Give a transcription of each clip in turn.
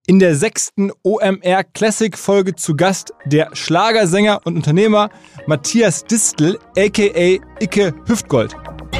In der 6. OMR Classic Folge zu Gast der Schlagersänger und Unternehmer Matthias Distel, a.k.a. Icke Hüftgold.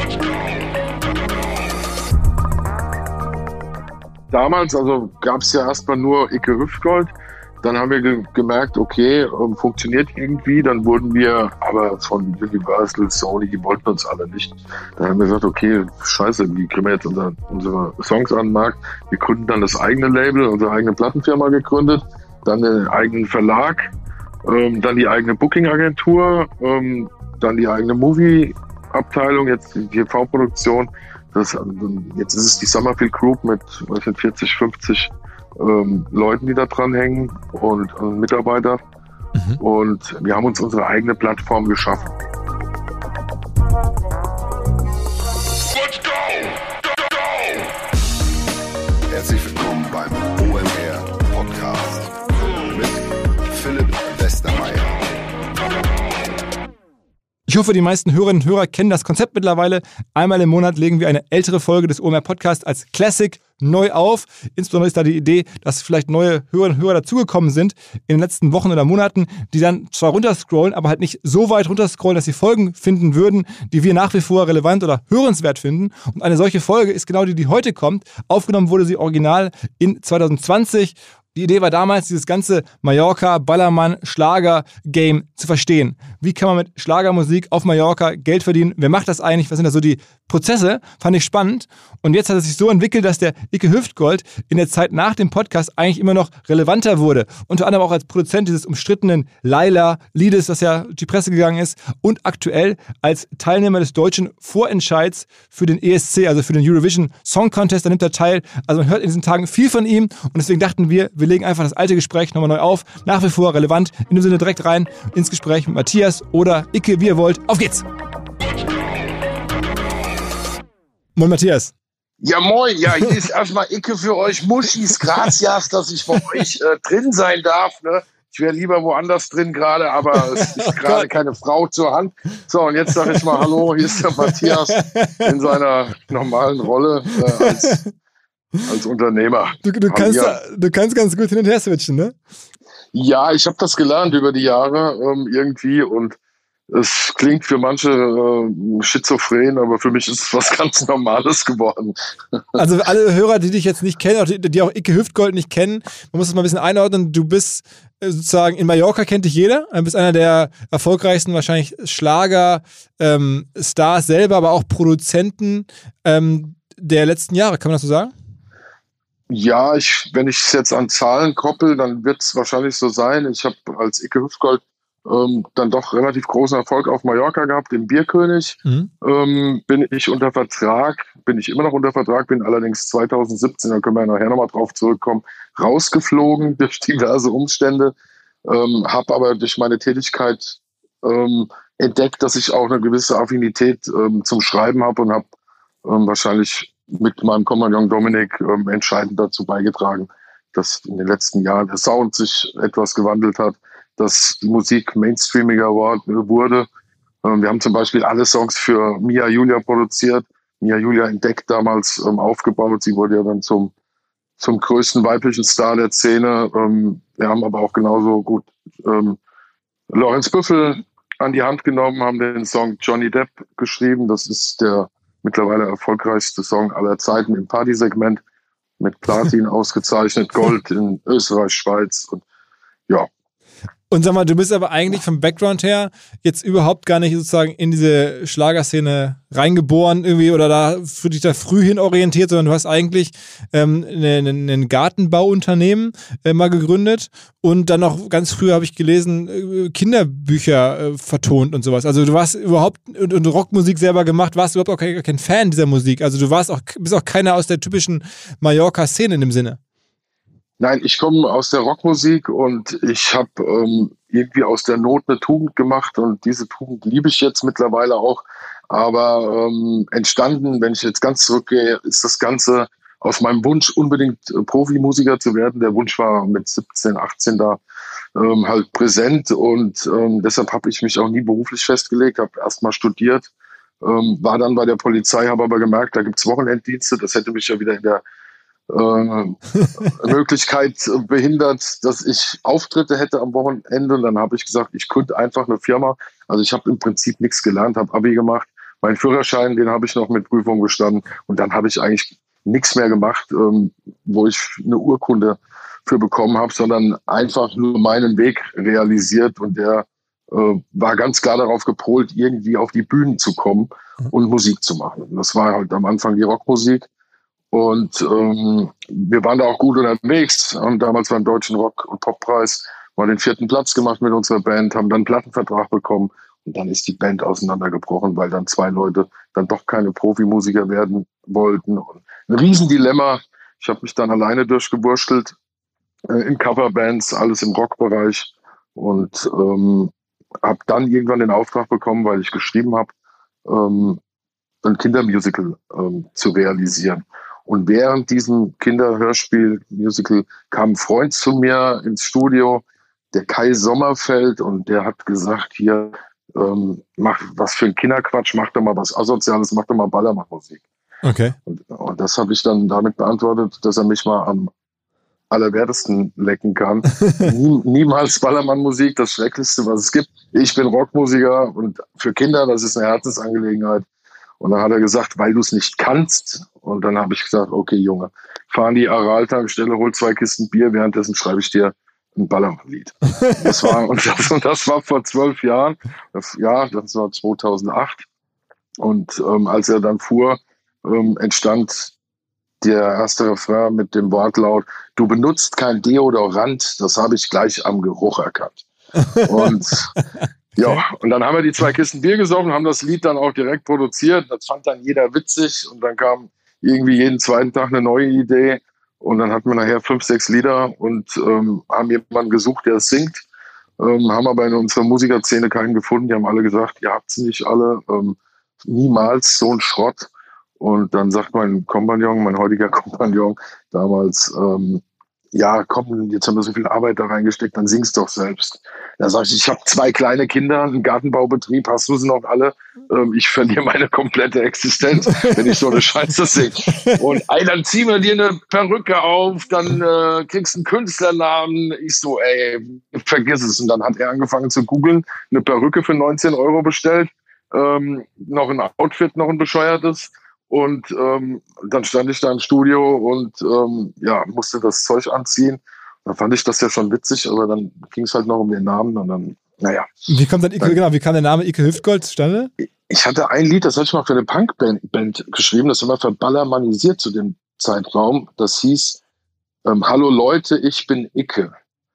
Damals gab es ja erstmal nur Icke Hüftgold. Dann haben wir gemerkt, okay, funktioniert irgendwie. Dann wurden wir aber von Universal, Sony, die wollten uns alle nicht. Dann haben wir gesagt, okay, scheiße, wie kriegen wir jetzt unsere Songs an den Markt? Wir gründen dann das eigene Label, unsere eigene Plattenfirma gegründet, dann den eigenen Verlag, dann die eigene Booking-Agentur, dann die eigene Movie-Abteilung, jetzt die TV-Produktion. Jetzt ist es die Summerfield Group mit 40, 50 Leuten, die da dran hängen und Mitarbeiter. Und wir haben uns unsere eigene Plattform geschaffen. Let's go! Herzlich willkommen beim OMR Podcast mit Philipp Westermeier. Ich hoffe, die meisten Hörerinnen und Hörer kennen das Konzept mittlerweile. Einmal im Monat legen wir eine ältere Folge des OMR Podcasts als Classic neu auf. Insbesondere ist da die Idee, dass vielleicht neue Hörerinnen und Hörer dazugekommen sind in den letzten Wochen oder Monaten, die dann zwar runterscrollen, aber halt nicht so weit runterscrollen, dass sie Folgen finden würden, die wir nach wie vor relevant oder hörenswert finden. Und eine solche Folge ist genau die heute kommt. Aufgenommen wurde sie original in 2020. Die Idee war damals, dieses ganze Mallorca, Ballermann, Schlager-Game zu verstehen. Wie kann man mit Schlagermusik auf Mallorca Geld verdienen? Wer macht das eigentlich? Was sind da so die Prozesse? Fand ich spannend. Und jetzt hat es sich so entwickelt, dass der Icke Hüftgold in der Zeit nach dem Podcast eigentlich immer noch relevanter wurde. Unter anderem auch als Produzent dieses umstrittenen Laila-Liedes, das ja durch die Presse gegangen ist. Und aktuell als Teilnehmer des deutschen Vorentscheids für den ESC, also für den Eurovision Song Contest. Da nimmt er teil. Also man hört in diesen Tagen viel von ihm. Und deswegen dachten wir legen einfach das alte Gespräch nochmal neu auf. Nach wie vor relevant. In dem Sinne direkt rein ins Gespräch mit Matthias oder Icke, wie ihr wollt. Auf geht's! Moin Matthias. Ja moin, ja, hier ist erstmal Icke für euch. Muschis, gracias, dass ich bei euch drin sein darf. Ne? Ich wäre lieber woanders drin gerade, aber es ist gerade keine Frau zur Hand. So, und jetzt sage ich mal hallo, hier ist der Matthias in seiner normalen Rolle als Unternehmer. Du kannst ganz gut hin und her switchen, ne? Ja, ich habe das gelernt über die Jahre irgendwie und es klingt für manche schizophren, aber für mich ist es was ganz Normales geworden. Also alle Hörer, die dich jetzt nicht kennen, auch die auch Icke Hüftgold nicht kennen, man muss das mal ein bisschen einordnen. Du bist sozusagen, in Mallorca kennt dich jeder. Du bist einer der erfolgreichsten wahrscheinlich Schlager-Stars selber, aber auch Produzenten der letzten Jahre. Kann man das so sagen? Ja, wenn ich es jetzt an Zahlen koppel, dann wird es wahrscheinlich so sein. Ich habe als Icke Hüftgold dann doch relativ großen Erfolg auf Mallorca gehabt, im Bierkönig. Bin ich immer noch unter Vertrag, bin allerdings 2017, da können wir nachher nochmal drauf zurückkommen, rausgeflogen durch diverse Umstände, habe aber durch meine Tätigkeit entdeckt, dass ich auch eine gewisse Affinität zum Schreiben habe und habe wahrscheinlich mit meinem Kompagnon Dominik entscheidend dazu beigetragen, dass in den letzten Jahren der Sound sich etwas gewandelt hat, dass die Musik mainstreamiger wurde. Wir haben zum Beispiel alle Songs für Mia Julia produziert. Mia Julia entdeckt damals, aufgebaut. Sie wurde ja dann zum größten weiblichen Star der Szene. Wir haben aber auch genauso gut Lorenz Büffel an die Hand genommen, haben den Song Johnny Depp geschrieben. Das ist der mittlerweile erfolgreichste Song aller Zeiten im Partysegment, mit Platin ausgezeichnet, Gold in Österreich, Schweiz und ja. Und sag mal, du bist aber eigentlich vom Background her jetzt überhaupt gar nicht sozusagen in diese Schlagerszene reingeboren irgendwie oder dich da früh hin orientiert, sondern du hast eigentlich ein Gartenbauunternehmen mal gegründet und dann noch ganz früh, habe ich gelesen, Kinderbücher vertont und sowas. Also du warst überhaupt und Rockmusik selber gemacht, warst überhaupt auch kein Fan dieser Musik. Also du bist auch keiner aus der typischen Mallorca-Szene in dem Sinne. Nein, ich komme aus der Rockmusik und ich habe irgendwie aus der Not eine Tugend gemacht und diese Tugend liebe ich jetzt mittlerweile auch. Aber entstanden, wenn ich jetzt ganz zurückgehe, ist das Ganze aus meinem Wunsch, unbedingt Profimusiker zu werden. Der Wunsch war mit 17, 18 da halt präsent und deshalb habe ich mich auch nie beruflich festgelegt, habe erstmal studiert, war dann bei der Polizei, habe aber gemerkt, da gibt's Wochenenddienste, das hätte mich ja wieder in der Möglichkeit behindert, dass ich Auftritte hätte am Wochenende. Und dann habe ich gesagt, ich gründe einfach eine Firma. Also ich habe im Prinzip nichts gelernt, habe Abi gemacht. Meinen Führerschein, den habe ich noch mit Prüfung bestanden. Und dann habe ich eigentlich nichts mehr gemacht, wo ich eine Urkunde für bekommen habe, sondern einfach nur meinen Weg realisiert. Und der war ganz klar darauf gepolt, irgendwie auf die Bühnen zu kommen und Musik zu machen. Das war halt am Anfang die Rockmusik. Und wir waren da auch gut unterwegs. Haben damals beim Deutschen Rock- und Poppreis mal den 4. Platz gemacht mit unserer Band, haben dann einen Plattenvertrag bekommen. Und dann ist die Band auseinandergebrochen, weil dann 2 Leute dann doch keine Profimusiker werden wollten. Und ein Riesendilemma. Ich habe mich dann alleine durchgewurschtelt in Coverbands, alles im Rockbereich. Und habe dann irgendwann den Auftrag bekommen, weil ich geschrieben habe, ein Kindermusical zu realisieren. Und während diesem Kinderhörspiel-Musical kam ein Freund zu mir ins Studio, der Kai Sommerfeld, und der hat gesagt, hier, mach was für ein Kinderquatsch, mach doch mal was Asoziales, mach doch mal Ballermann-Musik. Okay. Und das habe ich dann damit beantwortet, dass er mich mal am allerwertesten lecken kann. Niemals Ballermann-Musik, das Schrecklichste, was es gibt. Ich bin Rockmusiker und für Kinder, das ist eine Herzensangelegenheit. Und dann hat er gesagt, weil du es nicht kannst. Und dann habe ich gesagt, okay, Junge, fahr an die Aral-Tankstelle, hol 2 Kisten Bier, währenddessen schreibe ich dir ein Ballermann-Lied. Das war vor 12 Jahren. Das war 2008. Und als er dann fuhr, entstand der erste Refrain mit dem Wortlaut, du benutzt kein Deodorant, das habe ich gleich am Geruch erkannt. Und ja, und dann haben wir die 2 Kisten Bier gesoffen, haben das Lied dann auch direkt produziert. Das fand dann jeder witzig und dann kam irgendwie jeden zweiten Tag eine neue Idee. Und dann hatten wir nachher 5, 6 Lieder und haben jemanden gesucht, der es singt. Haben aber in unserer Musikerszene keinen gefunden. Die haben alle gesagt, ihr habt es nicht alle. Niemals so ein Schrott. Und dann sagt mein Kompagnon, mein heutiger Kompagnon damals, ja, komm, jetzt haben wir so viel Arbeit da reingesteckt, dann sing's doch selbst. Da sag ich habe 2 kleine Kinder, einen Gartenbaubetrieb, hast du sie noch alle? Ich verliere meine komplette Existenz, wenn ich so eine Scheiße singe. Und dann ziehen wir dir eine Perücke auf, dann kriegst du einen Künstlernamen. Ich so, ey, vergiss es. Und dann hat er angefangen zu googeln, eine Perücke für 19 € bestellt, noch ein Outfit, noch ein bescheuertes. Und dann stand ich da im Studio und musste das Zeug anziehen. Da fand ich das ja schon witzig, aber dann ging es halt noch um den Namen und dann, naja. Wie kam der Name Icke Hüftgold zustande? Ich hatte ein Lied, das hatte ich mal für eine Punkband geschrieben, das war verballermannisiert zu dem Zeitraum. Das hieß Hallo Leute, ich bin Icke.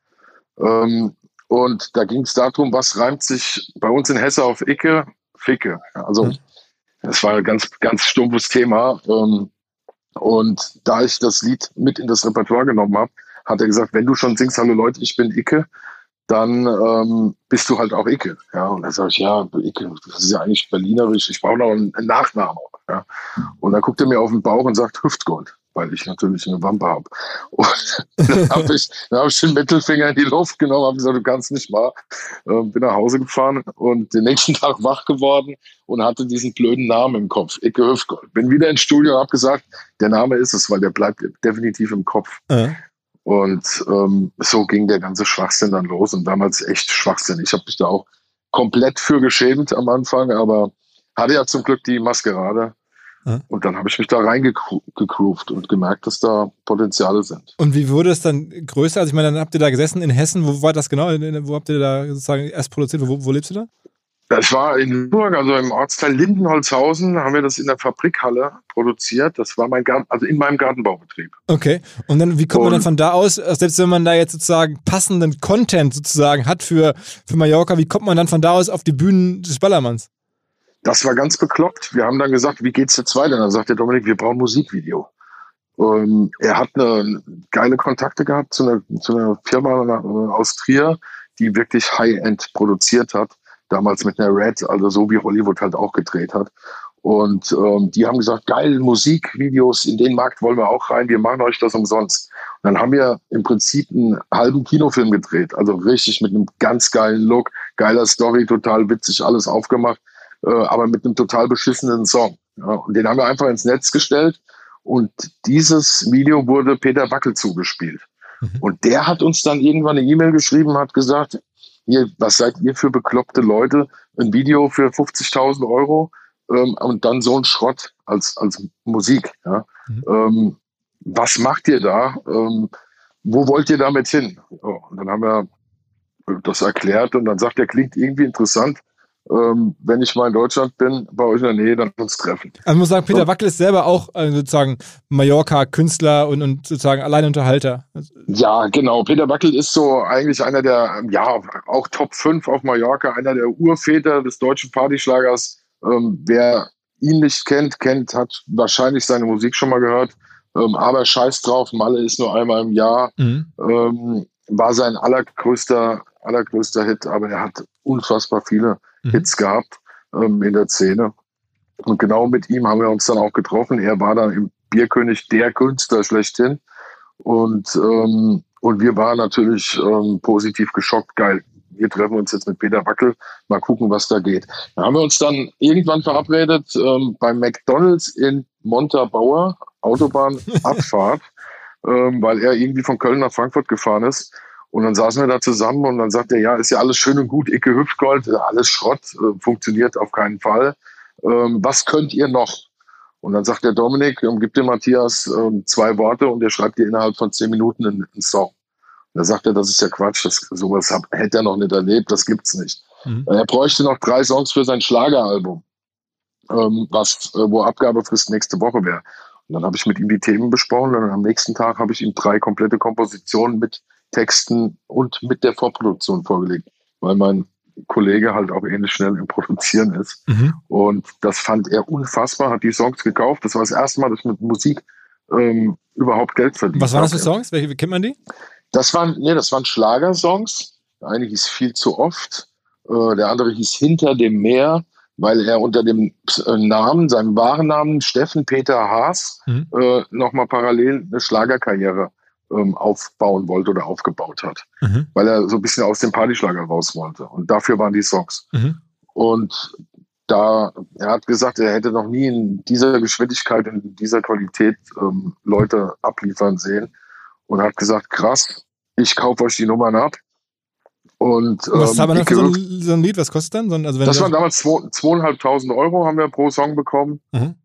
Und da ging es darum, was reimt sich bei uns in Hesse auf Icke? Ficke. Also das war ein ganz, ganz stumpfes Thema. Und da ich das Lied mit in das Repertoire genommen habe, hat er gesagt, wenn du schon singst, hallo Leute, ich bin Icke, dann bist du halt auch Icke. Ja, und dann sage ich, ja, Icke, das ist ja eigentlich berlinerisch, ich brauche noch einen Nachnamen. Ja. Und dann guckt er mir auf den Bauch und sagt Hüftgold, weil ich natürlich eine Wampe habe. Und dann habe ich den Mittelfinger in die Luft genommen, habe gesagt, du kannst nicht mal. Bin nach Hause gefahren und den nächsten Tag wach geworden und hatte diesen blöden Namen im Kopf, Icke Hüftgold. Bin wieder ins Studio und habe gesagt, der Name ist es, weil der bleibt definitiv im Kopf. Und so ging der ganze Schwachsinn dann los und damals echt Schwachsinn. Ich habe mich da auch komplett für geschämt am Anfang, aber hatte ja zum Glück die Maskerade. Und dann habe ich mich da reingegroovt und gemerkt, dass da Potenziale sind. Und wie wurde es dann größer? Also ich meine, dann habt ihr da gesessen in Hessen. Wo war das genau? Wo habt ihr da sozusagen erst produziert? Wo lebst du da? Das war in Lüneburg, also im Ortsteil Lindenholzhausen, haben wir das in der Fabrikhalle produziert. Das war mein Garten, also in meinem Gartenbaubetrieb. Okay. Und dann, wie kommt man dann von da aus, selbst wenn man da jetzt sozusagen passenden Content sozusagen hat für Mallorca, wie kommt man dann von da aus auf die Bühnen des Ballermanns? Das war ganz bekloppt. Wir haben dann gesagt, wie geht's jetzt weiter? Dann sagt der Dominik, wir brauchen ein Musikvideo. Er hat eine geile Kontakte gehabt zu einer Firma aus Trier, die wirklich High-End produziert hat. Damals mit einer Red, also so wie Hollywood halt auch gedreht hat. Und die haben gesagt, geil, Musikvideos, in den Markt wollen wir auch rein, wir machen euch das umsonst. Und dann haben wir im Prinzip einen halben Kinofilm gedreht, also richtig mit einem ganz geilen Look, geiler Story, total witzig, alles aufgemacht, aber mit einem total beschissenen Song. Ja, und den haben wir einfach ins Netz gestellt Und dieses Video wurde Peter Wackel zugespielt. Und der hat uns dann irgendwann eine E-Mail geschrieben, hat gesagt, was seid ihr für bekloppte Leute? Ein Video für 50.000 Euro und dann so ein Schrott als Musik. Ja? Was macht ihr da? Wo wollt ihr damit hin? Und dann haben wir das erklärt und dann sagt er, klingt irgendwie interessant. Wenn ich mal in Deutschland bin, bei euch in der Nähe, dann uns treffen. Also ich muss sagen, Peter Wackel ist selber auch sozusagen Mallorca-Künstler und sozusagen Alleinunterhalter. Ja, genau. Peter Wackel ist so eigentlich einer der, auch Top 5 auf Mallorca, einer der Urväter des deutschen Partyschlagers. Wer ihn nicht kennt, hat wahrscheinlich seine Musik schon mal gehört. Aber scheiß drauf, Malle ist nur einmal im Jahr. War sein allergrößter Hit, aber er hat unfassbar viele Hits gehabt in der Szene. Und genau mit ihm haben wir uns dann auch getroffen. Er war dann im Bierkönig der Künstler schlechthin. Und wir waren natürlich positiv geschockt. Geil, wir treffen uns jetzt mit Peter Wackel. Mal gucken, was da geht. Da haben wir uns dann irgendwann verabredet beim McDonald's in Montabaur, Autobahnabfahrt, weil er irgendwie von Köln nach Frankfurt gefahren ist. Und dann saßen wir da zusammen und dann sagt er, ja, ist ja alles schön und gut, Icke Hüftgold, alles Schrott, funktioniert auf keinen Fall. Was könnt ihr noch? Und dann sagt der Dominik, gib dem Matthias 2 Worte und er schreibt dir innerhalb von 10 Minuten einen Song. Und da sagt er, das ist ja Quatsch, sowas hätte er noch nicht erlebt, das gibt's nicht. Er bräuchte noch 3 Songs für sein Schlageralbum, wo Abgabefrist nächste Woche wäre. Und dann habe ich mit ihm die Themen besprochen und am nächsten Tag habe ich ihm 3 komplette Kompositionen mit Texten und mit der Vorproduktion vorgelegt, weil mein Kollege halt auch ähnlich schnell im Produzieren ist. Und das fand er unfassbar, hat die Songs gekauft. Das war das erste Mal, dass ich mit Musik überhaupt Geld verdient. Was waren das für Songs? Welche kennt man die? Das waren Schlagersongs. Der eine hieß Viel zu oft, der andere hieß Hinter dem Meer, weil er unter dem Namen, seinem wahren Namen Steffen Peter Haas, nochmal parallel eine Schlagerkarriere aufbauen wollte oder aufgebaut hat. Weil er so ein bisschen aus dem Partyschlager raus wollte. Und dafür waren die Songs. Und er hat gesagt, er hätte noch nie in dieser Geschwindigkeit, in dieser Qualität Leute abliefern sehen. Und hat gesagt, krass, ich kaufe euch die Nummern ab. Und was haben wir dann für so ein Lied? Was kostet dann? Also das waren damals 2.500 Euro haben wir pro Song bekommen.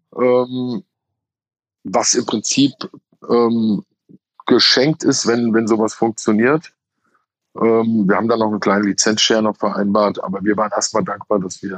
Was im Prinzip geschenkt ist, wenn sowas funktioniert. Wir haben dann noch einen kleinen Lizenzshare noch vereinbart, aber wir waren erstmal dankbar, dass wir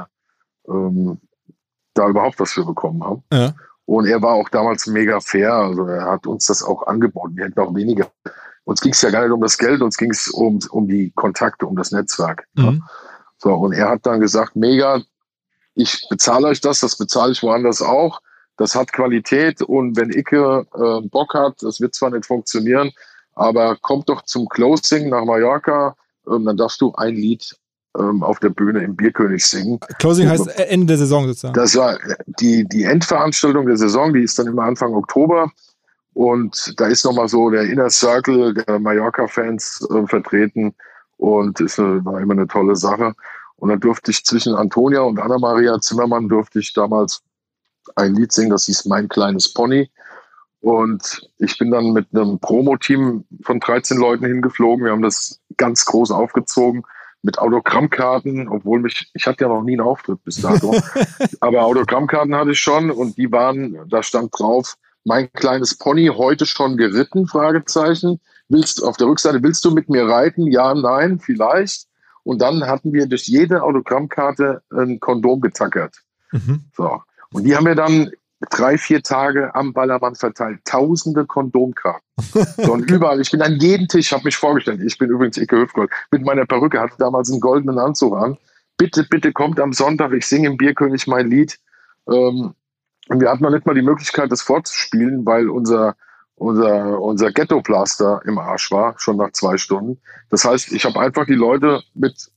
da überhaupt was für bekommen haben. Ja. Und er war auch damals mega fair, also er hat uns das auch angeboten. Wir hätten auch weniger. Uns ging es ja gar nicht um das Geld, uns ging es um die Kontakte, um das Netzwerk. Ja. So, und er hat dann gesagt, mega, ich bezahle euch das bezahle ich woanders auch. Das hat Qualität und wenn Icke Bock hat, das wird zwar nicht funktionieren, aber kommt doch zum Closing nach Mallorca, dann darfst du ein Lied auf der Bühne im Bierkönig singen. Closing heißt Ende der Saison sozusagen. Das war die Endveranstaltung der Saison, die ist dann immer Anfang Oktober und da ist nochmal so der Inner Circle der Mallorca-Fans vertreten und war immer eine tolle Sache. Und dann durfte ich zwischen Antonia und Anna-Maria Zimmermann damals ein Lied singen, das hieß Mein kleines Pony. Und ich bin dann mit einem Promo-Team von 13 Leuten hingeflogen. Wir haben das ganz groß aufgezogen mit Autogrammkarten, obwohl ich hatte ja noch nie einen Auftritt bis dato. Aber Autogrammkarten hatte ich schon und da stand drauf, Mein kleines Pony, heute schon geritten, Fragezeichen. Auf der Rückseite, willst du mit mir reiten? Ja, nein, vielleicht. Und dann hatten wir durch jede Autogrammkarte ein Kondom getackert. So. Und die haben wir dann 3-4 Tage am Ballermann verteilt. Tausende Kondomkarten. So, und überall, ich bin an jedem Tisch, habe mich vorgestellt. Ich bin übrigens Icke Hüftgold. Mit meiner Perücke, hatte damals einen goldenen Anzug an. Bitte, bitte kommt am Sonntag, ich singe im Bierkönig mein Lied. Und wir hatten noch nicht mal die Möglichkeit, das vorzuspielen, weil unser Ghetto-Blaster im Arsch war, schon nach 2 Stunden. Das heißt, ich habe einfach die Leute mit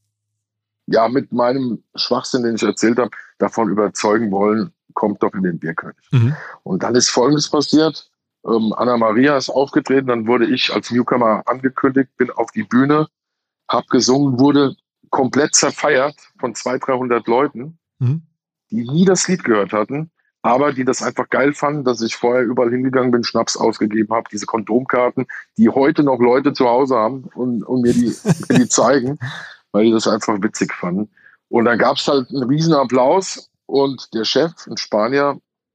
meinem Schwachsinn, den ich erzählt habe, davon überzeugen wollen, kommt doch in den Bierkönig. Und dann ist Folgendes passiert. Anna-Maria ist aufgetreten, dann wurde ich als Newcomer angekündigt, bin auf die Bühne, habe gesungen, wurde komplett zerfeiert von 200-300 Leuten, die nie das Lied gehört hatten. aber die das einfach geil fanden, dass ich vorher überall hingegangen bin, Schnaps ausgegeben habe, diese Kondomkarten, die heute noch Leute zu Hause haben und mir die zeigen, weil die das einfach witzig fanden. Und dann gab es halt einen riesen Applaus und der Chef, ein Spanier,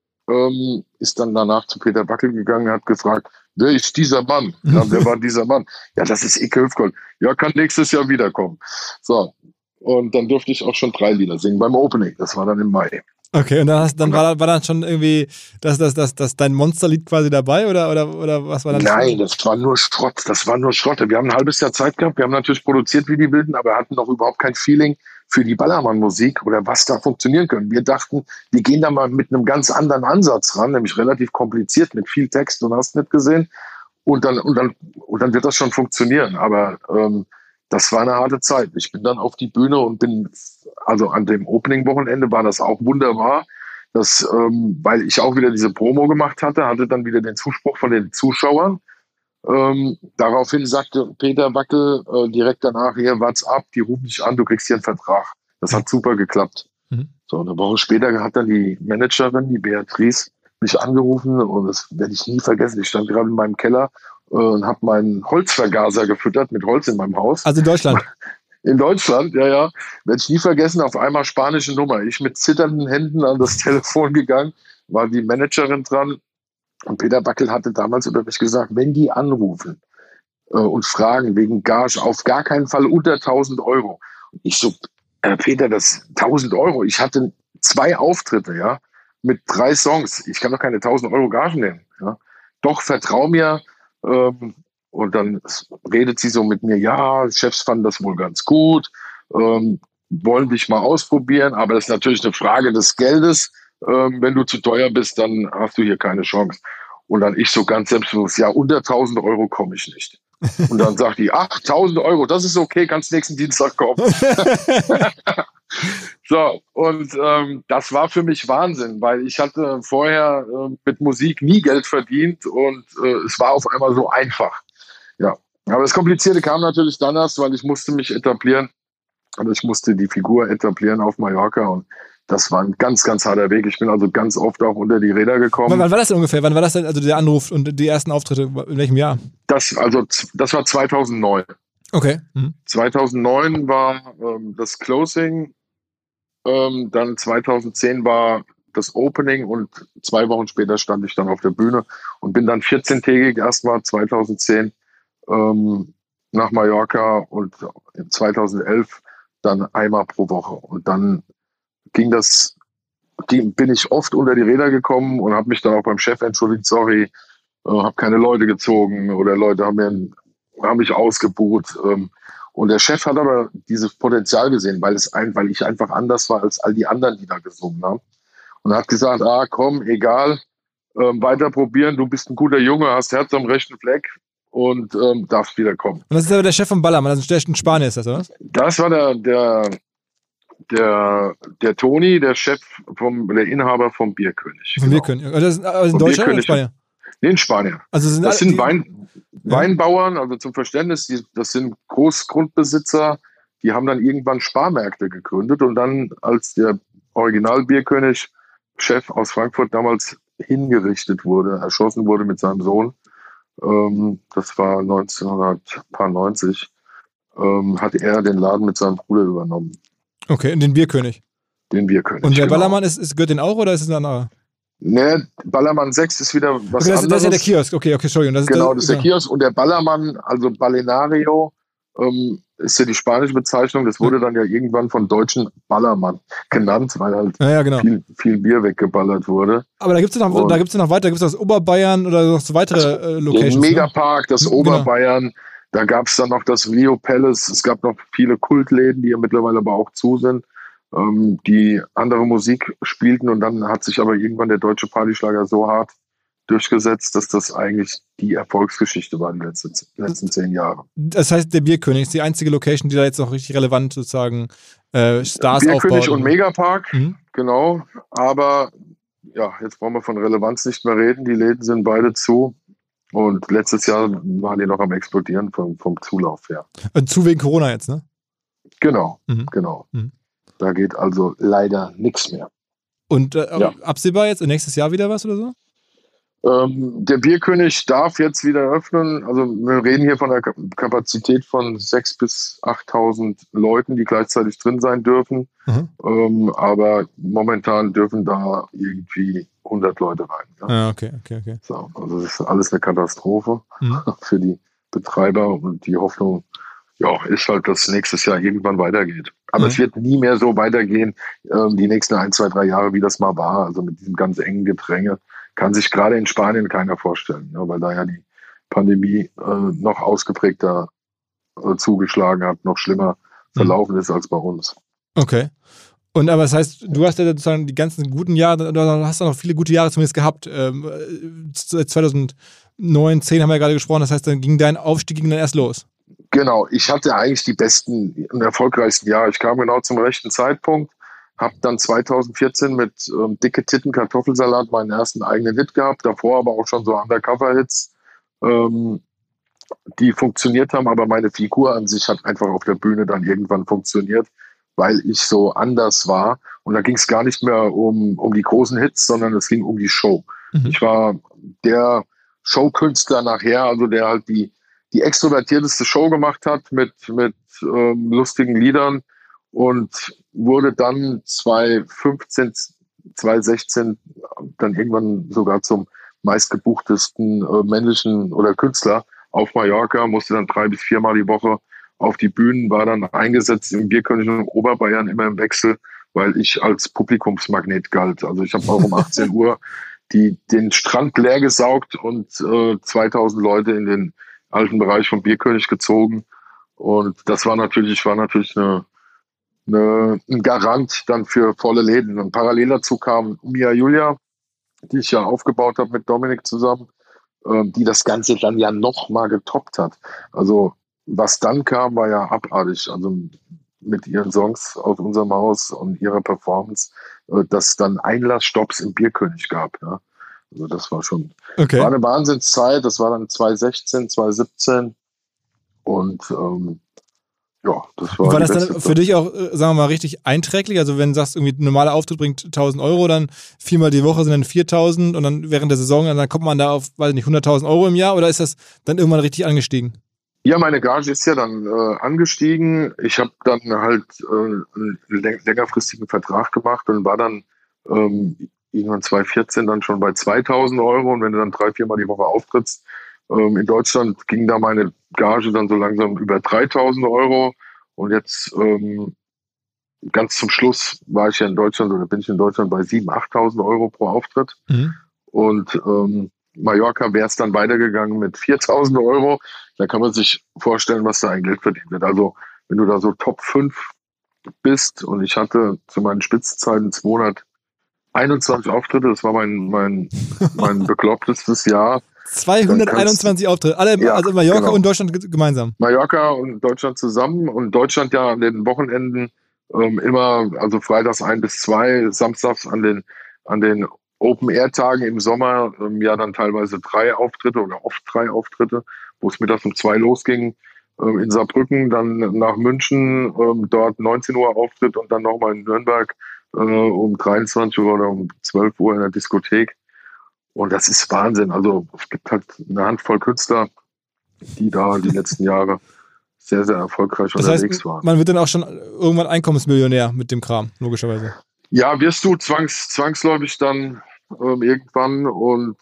ist dann danach zu Peter Wackel gegangen und hat gefragt, wer ist dieser Mann? Ja, wer war dieser Mann? Ja, das ist Icke Hüfgold. Ja, kann nächstes Jahr wiederkommen. So, und dann durfte ich auch schon 3 Lieder singen beim Opening. Das war dann im Mai. Okay, und dann war dann schon irgendwie das dein Monsterlied quasi dabei oder was war das? Nein, das war nur Schrott. Wir haben ein halbes Jahr Zeit gehabt. Wir haben natürlich produziert wie die Wilden, aber hatten noch überhaupt kein Feeling für die Ballermann-Musik oder was da funktionieren können. Wir dachten, wir gehen da mal mit einem ganz anderen Ansatz ran, nämlich relativ kompliziert mit viel Text und hast nicht gesehen. Und dann wird das schon funktionieren. Aber das war eine harte Zeit. Ich bin dann auf die Bühne und also an dem Opening-Wochenende war das auch wunderbar, weil ich auch wieder diese Promo gemacht hatte dann wieder den Zuspruch von den Zuschauern. Daraufhin sagte Peter Wackel direkt danach, hier, what's up, die rufen dich an, du kriegst hier einen Vertrag. Das hat super geklappt. Mhm. So, eine Woche später hat dann die Managerin, die Beatrice, mich angerufen und das werde ich nie vergessen. Ich stand gerade in meinem Keller und habe meinen Holzvergaser gefüttert mit Holz in meinem Haus. Also in Deutschland? In Deutschland, ja. Werde ich nie vergessen, auf einmal spanische Nummer. Ich mit zitternden Händen an das Telefon gegangen, war die Managerin dran. Und Peter Wackel hatte damals über mich gesagt, wenn die anrufen und fragen wegen Gage, auf gar keinen Fall unter 1.000 Euro. Und ich so, Peter, das 1.000 Euro. Ich hatte 2 Auftritte, ja, mit 3 Songs. Ich kann doch keine 1.000 Euro Gage nehmen. Ja. Doch, vertrau mir. Und dann redet sie so mit mir, ja, Chefs fanden das wohl ganz gut, wollen dich mal ausprobieren, aber das ist natürlich eine Frage des Geldes. Wenn du zu teuer bist, dann hast du hier keine Chance. Und dann ich so ganz selbstbewusst, ja, unter 1.000 Euro komme ich nicht. Und dann sagt die, 1.000 Euro, das ist okay, kannst nächsten Dienstag kommen. So, und das war für mich Wahnsinn, weil ich hatte vorher mit Musik nie Geld verdient und es war auf einmal so einfach. Ja, aber das Komplizierte kam natürlich dann erst, weil ich musste mich etablieren. Also ich musste die Figur etablieren auf Mallorca und das war ein ganz, ganz harter Weg. Ich bin also ganz oft auch unter die Räder gekommen. Wann war das denn ungefähr? Wann war das denn, also der Anruf und die ersten Auftritte? In welchem Jahr? Das war 2009. Okay. 2009 war das Closing, dann 2010 war das Opening und 2 Wochen später stand ich dann auf der Bühne und bin dann 14-tägig erstmal 2010 nach Mallorca und 2011 dann einmal pro Woche. Und dann bin ich oft unter die Räder gekommen und habe mich dann auch beim Chef entschuldigt, sorry, habe keine Leute gezogen oder Leute haben mich ausgebucht. Und der Chef hat aber dieses Potenzial gesehen, weil ich einfach anders war als all die anderen, die da gesungen haben. Und hat gesagt, komm, egal, weiter probieren, du bist ein guter Junge, hast Herz am rechten Fleck und darfst wieder kommen. Und das ist aber der Chef von Ballermann, also der in Spanien ist das, oder? Das war der Toni, der Chef der Inhaber vom Bierkönig. Vom Bierkönig. Also in Deutschland oder in Spanien? Nee, in Spanien. Also das sind Weinbauern, also zum Verständnis, das sind Großgrundbesitzer, die haben dann irgendwann Sparmärkte gegründet und dann, als der Original-Bierkönig-Chef aus Frankfurt damals hingerichtet wurde, erschossen wurde mit seinem Sohn, das war 1990, hat er den Laden mit seinem Bruder übernommen. Okay, und den Bierkönig? Den Bierkönig. Und der Ballermann gehört den auch oder ist es ein anderer? Ne, Ballermann 6 ist wieder was anderes. Das ist ja der Kiosk, okay, Entschuldigung. Das ist der Kiosk und der Ballermann, also Balneario, ist ja die spanische Bezeichnung. Das wurde dann ja irgendwann von Deutschen Ballermann genannt, weil halt viel Bier weggeballert wurde. Aber da gibt es noch weiter, da gibt es das Oberbayern oder noch so weitere Locations. Den Megapark, das Oberbayern, genau. Da gab es dann noch das Rio Palace. Es gab noch viele Kultläden, die ja mittlerweile aber auch zu sind, die andere Musik spielten. Und dann hat sich aber irgendwann der deutsche Partyschlager so hart durchgesetzt, dass das eigentlich die Erfolgsgeschichte war die letzten 10 Jahre. Das heißt, der Bierkönig ist die einzige Location, die da jetzt noch richtig relevant sozusagen Stars aufbaut. Bierkönig und Megapark, genau. Aber ja, jetzt brauchen wir von Relevanz nicht mehr reden. Die Läden sind beide zu. Und letztes Jahr waren die noch am Explodieren vom Zulauf her. Zu wegen Corona jetzt, ne? Genau. Da geht also leider nichts mehr. Und absehbar jetzt nächstes Jahr wieder was oder so? Der Bierkönig darf jetzt wieder öffnen. Also wir reden hier von einer Kapazität von 6.000 bis 8.000 Leuten, die gleichzeitig drin sein dürfen. Aber momentan dürfen da irgendwie 100 Leute rein. Ja? Ah, okay. So, also das ist alles eine Katastrophe für die Betreiber und die Hoffnung, ist halt, dass nächstes Jahr irgendwann weitergeht. Aber es wird nie mehr so weitergehen, die nächsten 1, 2, 3 Jahre, wie das mal war. Also mit diesem ganz engen Gedränge kann sich gerade in Spanien keiner vorstellen, weil da ja die Pandemie noch ausgeprägter zugeschlagen hat, noch schlimmer verlaufen ist als bei uns. Okay. Und aber das heißt, du hast ja sozusagen die ganzen guten Jahre, oder hast du noch viele gute Jahre zumindest gehabt. 2009, 2010 haben wir ja gerade gesprochen, das heißt, dann ging dein Aufstieg dann erst los. Genau, ich hatte eigentlich die besten und erfolgreichsten Jahre. Ich kam genau zum rechten Zeitpunkt, habe dann 2014 mit Dicke Titten Kartoffelsalat meinen ersten eigenen Hit gehabt, davor aber auch schon so Undercover-Hits, die funktioniert haben, aber meine Figur an sich hat einfach auf der Bühne dann irgendwann funktioniert, weil ich so anders war. Und da ging es gar nicht mehr um die großen Hits, sondern es ging um die Show. Ich war der Showkünstler nachher, also der halt die extrovertierteste Show gemacht hat mit lustigen Liedern und wurde dann 2015, 2016 dann irgendwann sogar zum meistgebuchtesten männlichen oder Künstler auf Mallorca, musste dann 3 bis 4 Mal die Woche auf die Bühnen, war dann eingesetzt im Bierkönig und Oberbayern immer im Wechsel, weil ich als Publikumsmagnet galt. Also ich habe auch um 18 Uhr den Strand leer gesaugt und 2000 Leute in den alten Bereich vom Bierkönig gezogen. Und das war natürlich ein Garant dann für volle Läden. Und parallel dazu kam Mia Julia, die ich ja aufgebaut habe mit Dominik zusammen, die das Ganze dann ja noch mal getoppt hat. Also was dann kam, war ja abartig. Also mit ihren Songs aus unserem Haus und ihrer Performance, dass dann Einlassstopps im Bierkönig gab. Ja. Also das war schon war eine Wahnsinnszeit. Das war dann 2016, 2017 und das war das dann für dich auch, sagen wir mal, richtig einträglich? Also wenn du sagst, irgendwie ein normaler Auftritt bringt 1.000 Euro, dann 4-mal die Woche sind dann 4.000 und dann während der Saison, dann kommt man da auf, weiß nicht, 100.000 Euro im Jahr, oder ist das dann irgendwann richtig angestiegen? Ja, meine Gage ist ja dann angestiegen. Ich habe dann halt einen längerfristigen Vertrag gemacht und war dann irgendwann 2014 dann schon bei 2.000 Euro. Und wenn du dann 3-4 Mal die Woche auftrittst, in Deutschland ging da meine Gage dann so langsam über 3.000 Euro. Und jetzt ganz zum Schluss war ich ja in Deutschland oder bin ich in Deutschland bei 7.000, 8.000 Euro pro Auftritt. Und Mallorca wäre es dann weitergegangen mit 4.000 Euro. Da kann man sich vorstellen, was da ein Geld verdient wird. Also wenn du da so Top 5 bist, und ich hatte zu meinen Spitzenzeiten 221 Auftritte, das war mein beklopptestes Jahr. 221 Auftritte, alle, also Mallorca und Deutschland gemeinsam. Mallorca und Deutschland zusammen, und Deutschland ja an den Wochenenden immer, also freitags 1 bis 2, samstags an den Open-Air-Tagen im Sommer ja dann teilweise 3 Auftritte oder oft 3 Auftritte, wo es mittags um 2 losging. In Saarbrücken, dann nach München, dort 19 Uhr Auftritt und dann nochmal in Nürnberg um 23 Uhr oder um 12 Uhr in der Diskothek. Und das ist Wahnsinn. Also es gibt halt eine Handvoll Künstler, die da die letzten Jahre sehr, sehr erfolgreich unterwegs waren. Man wird dann auch schon irgendwann Einkommensmillionär mit dem Kram, logischerweise. Ja, wirst du zwangsläufig dann irgendwann, und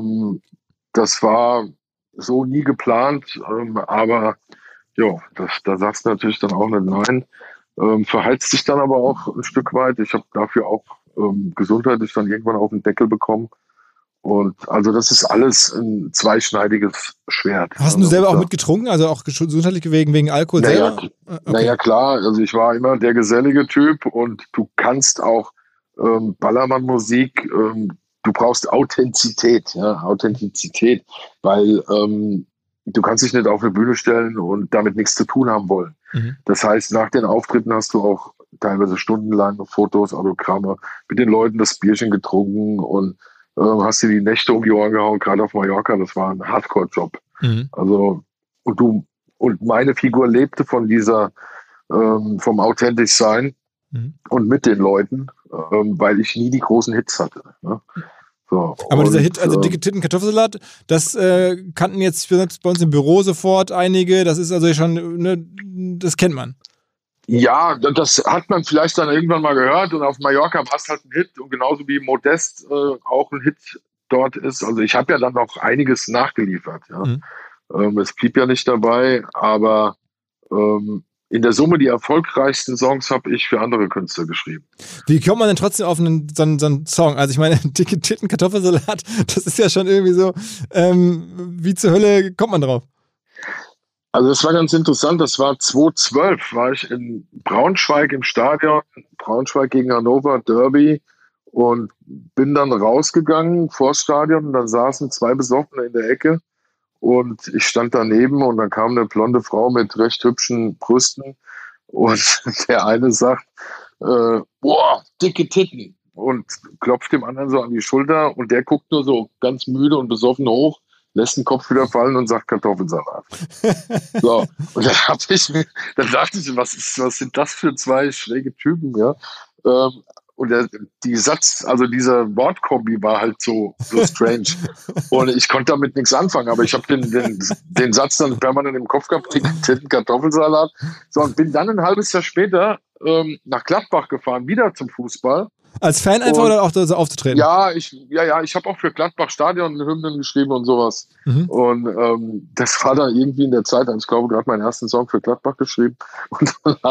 das war so nie geplant, aber ja, da sagst du natürlich dann auch nicht nein. Verheizt sich dann aber auch ein Stück weit. Ich habe dafür auch gesundheitlich dann irgendwann auf den Deckel bekommen. Und also das ist alles ein zweischneidiges Schwert. Hast du selber auch mitgetrunken? Also auch gesundheitlich wegen Alkohol selber? Okay. Naja, klar. Also ich war immer der gesellige Typ, und du kannst auch Ballermann-Musik, du brauchst Authentizität, weil du kannst dich nicht auf eine Bühne stellen und damit nichts zu tun haben wollen. Das heißt, nach den Auftritten hast du auch teilweise stundenlang Fotos, Autogramme, mit den Leuten das Bierchen getrunken und hast dir die Nächte um die Ohren gehauen, gerade auf Mallorca. Das war ein Hardcore-Job. Also, und meine Figur lebte von dieser, vom authentisch sein und mit den Leuten. weil ich nie die großen Hits hatte. Ne? So, aber dieser Hit, also dicke Titten Kartoffelsalat, das kannten jetzt selbst bei uns im Büro sofort einige, das ist also schon, ne, das kennt man. Ja, das hat man vielleicht dann irgendwann mal gehört und auf Mallorca war es halt ein Hit und genauso wie Modest auch ein Hit dort ist. Also ich habe ja dann noch einiges nachgeliefert. Ja. Es blieb ja nicht dabei, aber in der Summe die erfolgreichsten Songs habe ich für andere Künstler geschrieben. Wie kommt man denn trotzdem auf so einen Song? Also ich meine, dicke Titten Kartoffelsalat, das ist ja schon irgendwie so, wie zur Hölle kommt man drauf? Also das war ganz interessant, das war 2012, war ich in Braunschweig im Stadion, Braunschweig gegen Hannover, Derby und bin dann rausgegangen vors Stadion und dann saßen 2 Besoffene in der Ecke und ich stand daneben und dann kam eine blonde Frau mit recht hübschen Brüsten und der eine sagt, boah, dicke Titten und klopft dem anderen so an die Schulter und der guckt nur so ganz müde und besoffen hoch, lässt den Kopf wieder fallen und sagt Kartoffelsalat. So, und dann dachte ich, was sind das für 2 schräge Typen, ja? Und dieser Wortkombi war halt so strange. Und ich konnte damit nichts anfangen, aber ich habe den Satz dann permanent im Kopf gehabt, Titten Kartoffelsalat. So, und bin dann ein halbes Jahr später nach Gladbach gefahren, wieder zum Fußball. Als Fan einfach oder auch so aufzutreten? Ja, ich habe auch für Gladbach Stadion-Hymnen geschrieben und sowas. Und das war dann irgendwie in der Zeit, ich glaube, gerade meinen ersten Song für Gladbach geschrieben. Und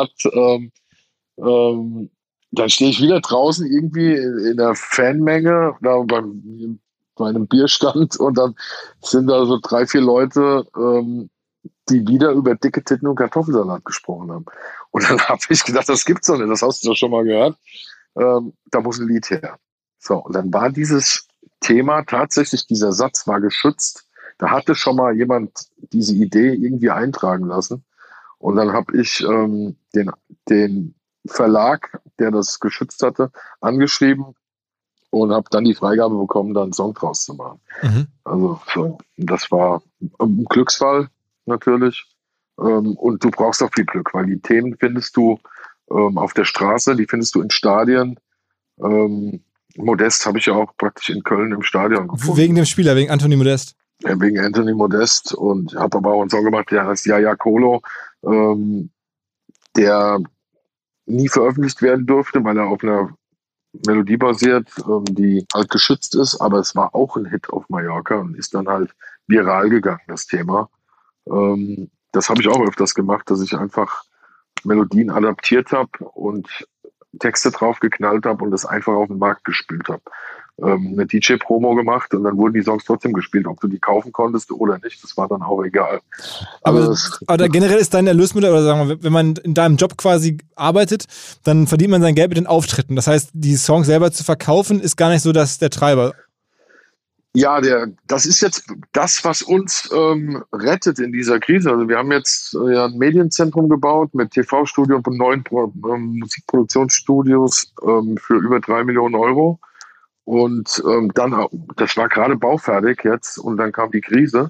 dann stehe ich wieder draußen irgendwie in der Fanmenge, da bei einem Bierstand und dann sind da so 3, 4 Leute, die wieder über dicke Titten und Kartoffelsalat gesprochen haben. Und dann habe ich gedacht, das gibt's doch nicht, das hast du doch schon mal gehört. Da muss ein Lied her. So, und dann war dieses Thema tatsächlich, dieser Satz war geschützt. Da hatte schon mal jemand diese Idee irgendwie eintragen lassen. Und dann habe ich den Verlag, der das geschützt hatte, angeschrieben und habe dann die Freigabe bekommen, da einen Song draus zu machen. Also so, das war ein Glücksfall natürlich. Und du brauchst auch viel Glück, weil die Themen findest du auf der Straße, die findest du in Stadien. Modest habe ich ja auch praktisch in Köln im Stadion gefunden. Wegen dem Spieler, wegen Anthony Modest? Ja, wegen Anthony Modest und habe aber auch einen Song gemacht, der heißt Jaja Kolo, der nie veröffentlicht werden durfte, weil er auf einer Melodie basiert, die halt geschützt ist, aber es war auch ein Hit auf Mallorca und ist dann halt viral gegangen, das Thema. Das habe ich auch öfters gemacht, dass ich einfach Melodien adaptiert habe und Texte drauf geknallt habe und das einfach auf den Markt gespielt habe. Eine DJ-Promo gemacht und dann wurden die Songs trotzdem gespielt, ob du die kaufen konntest oder nicht, das war dann auch egal. Aber generell ist dein Erlösmittel, oder sagen wir, wenn man in deinem Job quasi arbeitet, dann verdient man sein Geld mit den Auftritten. Das heißt, die Songs selber zu verkaufen, ist gar nicht so der Treiber. Ja, das ist jetzt das, was uns rettet in dieser Krise. Also wir haben jetzt ein Medienzentrum gebaut mit TV-Studio und 9 Musikproduktionsstudios für über 3 Millionen Euro. Und dann, das war gerade baufertig jetzt und dann kam die Krise.